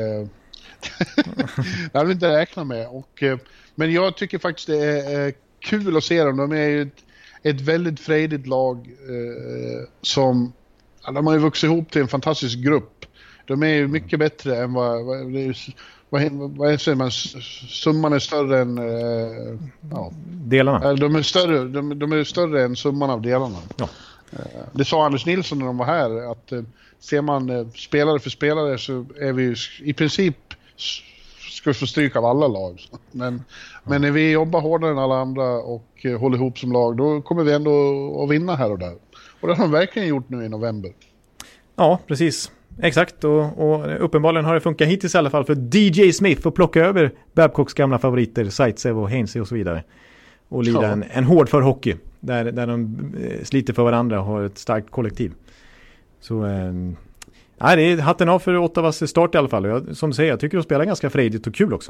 Det hade vi inte räknat med. Men jag tycker faktiskt det är kul att se dem. De är ju ett väldigt frejdigt lag som de har ju vuxit ihop till en fantastisk grupp. De är ju mycket bättre än vad säger man, summan är större än delarna. De är större än summan av delarna. Ja. Det sa Anders Nilsson när de var här, att ser man spelare för spelare så är vi i princip ska få stryk av alla lag. Men när vi jobbar hårdare än alla andra och håller ihop som lag, då kommer vi ändå att vinna här och där. Och det har de verkligen gjort nu i november. Ja, precis. Exakt, och uppenbarligen har det funkat hittills i alla fall för DJ Smith att plocka över Babcocks gamla favoriter, Zaitsev och Hainsey och så vidare. Och lida en hård för hockey. Där de sliter för varandra och har ett starkt kollektiv. Så det är hatten av för Ottawas start i alla fall. Som du säger, jag tycker de spelar ganska frejdigt och kul också.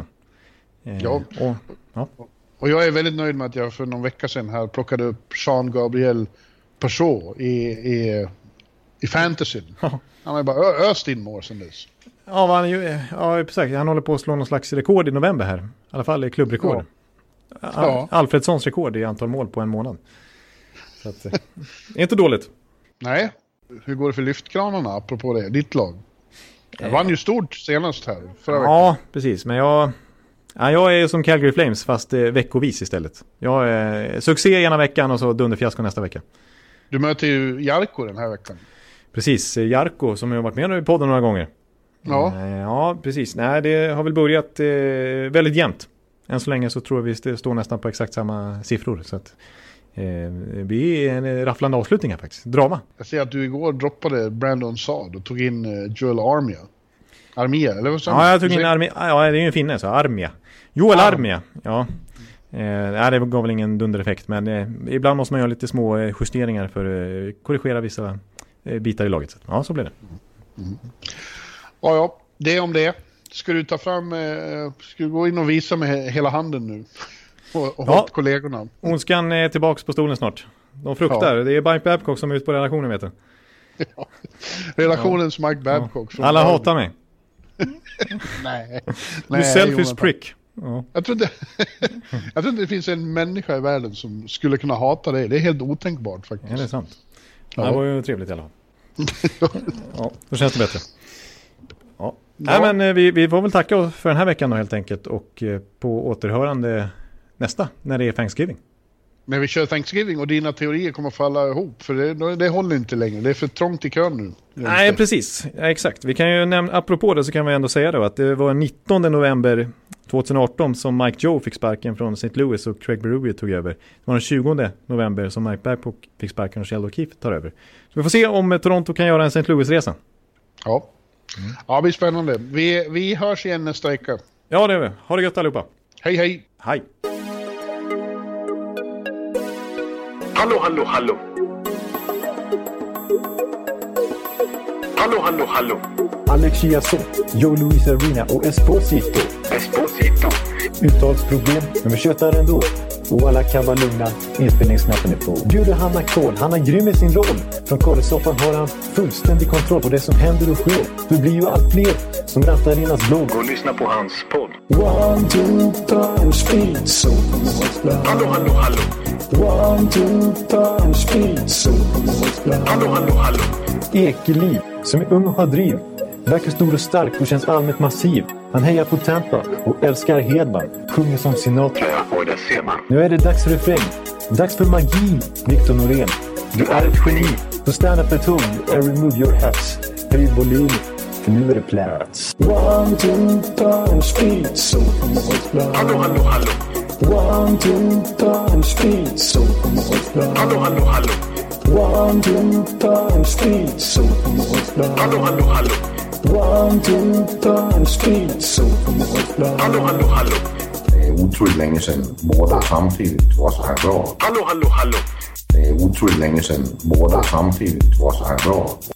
Och jag är väldigt nöjd med att jag för någon vecka sedan här plockade upp Jean-Gabriel Peugeot i fantasy. Han har bara öst in mål sen dess. Ja, precis. Han håller på att slå någon slags rekord i november här. I alla fall i klubbrekord. Ja. Alfredssons rekord i antal mål på en månad. Så att, är inte dåligt. Nej. Hur går det för lyftkranarna apropå det? Ditt lag. Jag vann ju stort senast här förra veckan. Ja, precis. Men jag är som Calgary Flames fast veckovis istället. Jag är succé ena veckan och så dunderfiasko nästa vecka. Du möter ju Jarko den här veckan. Precis, Jarko som har varit med i podden några gånger. Ja, precis. Nej, det har väl börjat väldigt jämnt. Än så länge så tror jag vi står nästan på exakt samma siffror. Så att vi är en rafflande avslutning här faktiskt. Drama. Jag ser att du igår droppade Brandon Saad och tog in Joel Armia, eller vad sa du? Ja, jag tog in Armia. Ja, det är ju en finne så. Armia. Joel Armia, ja. Det gav väl ingen dundereffekt. Men ibland måste man göra lite små justeringar för att korrigera vissa bitar i laget. Ja, så blir det. Ja, det om det. Ska du ta fram, ska du gå in och visa med hela handen nu? Och hålla kollegorna. Onskan är tillbaka på stolen snart. De fruktar. Ja. Det är Mike Babcock som är ute på relationen, vet du. Ja. Relationens Mike Babcock. Ja. Alla hatar mig. Nej. Du selfish prick. Ja. Jag tror inte det finns en människa i världen som skulle kunna hata dig. Det är helt otänkbart faktiskt. Ja, det är sant. Ja. Det var ju trevligt i alla fall. Ja, då känns det bättre. Ja. Nej, men vi får väl tacka för den här veckan då helt enkelt. Och på återhörande nästa, när det är Thanksgiving. Men vi kör Thanksgiving och dina teorier kommer att falla ihop. För det håller inte längre. Det är för trångt i kön nu. Nej, precis. Ja, exakt. Vi kan ju nämna, apropå det så kan vi ändå säga då att det var 19 november 2018 som Mike Joe fick sparken från St. Louis och Craig Berube tog över. Det var den 20 november som Mike Babcock fick sparken och Sheldon Keefe tar över. Så vi får se om Toronto kan göra en St. Louis-resa. Ja. Ja, det blir spännande. Vi hörs igen nästa vecka. Ja, det är vi. Ha det gött allihopa. Hej, hej. Hej. Hallå, hallå, hallå. Hallå, hallå, hallå. Alex Chiazot, Joe Luis Arena och Esposito. Uttalsproblem, men vi tjötar ändå. Och alla kan vara lugna, inspelningsknappen är på. Bjuder Hanna Kohl, han är grym i sin roll. Från Kållesoffan har han fullständig kontroll på det som händer och sker. Det blir ju allt fler som rattar in hans blogg. Och lyssna på hans podd. 1, 2, times speed, so hallå, hallå, hallå. 1, 2, times speed, so hallå, hallå, hallå. Ekeliv, som är ung och har driv. Verkar stor och stark och känns allmänt massiv. Han hejar på Tampa och älskar Hedman. Sjunger som Sinatra. Ja, och det ser man. Nu är det dags för refräng. Dags för magi, Victor Norén. Du är ett geni. Så stand up at home and remove your hats. Höj volym, för nu är det plats. 1, 2, times speed, so hallå, hallå, hallå. 1, 2, times speed, so hallå, hallå, hallå. 1, 2, times speed, so hallå, hallå, hallå. 1, 2, times speed, so hallå, hallå, hallå. Det är otroligt länge sedan båda samtidigt var så här bra. Hallå, hallå, hallå. Det är otroligt länge sedan båda samtidigt var så här bra.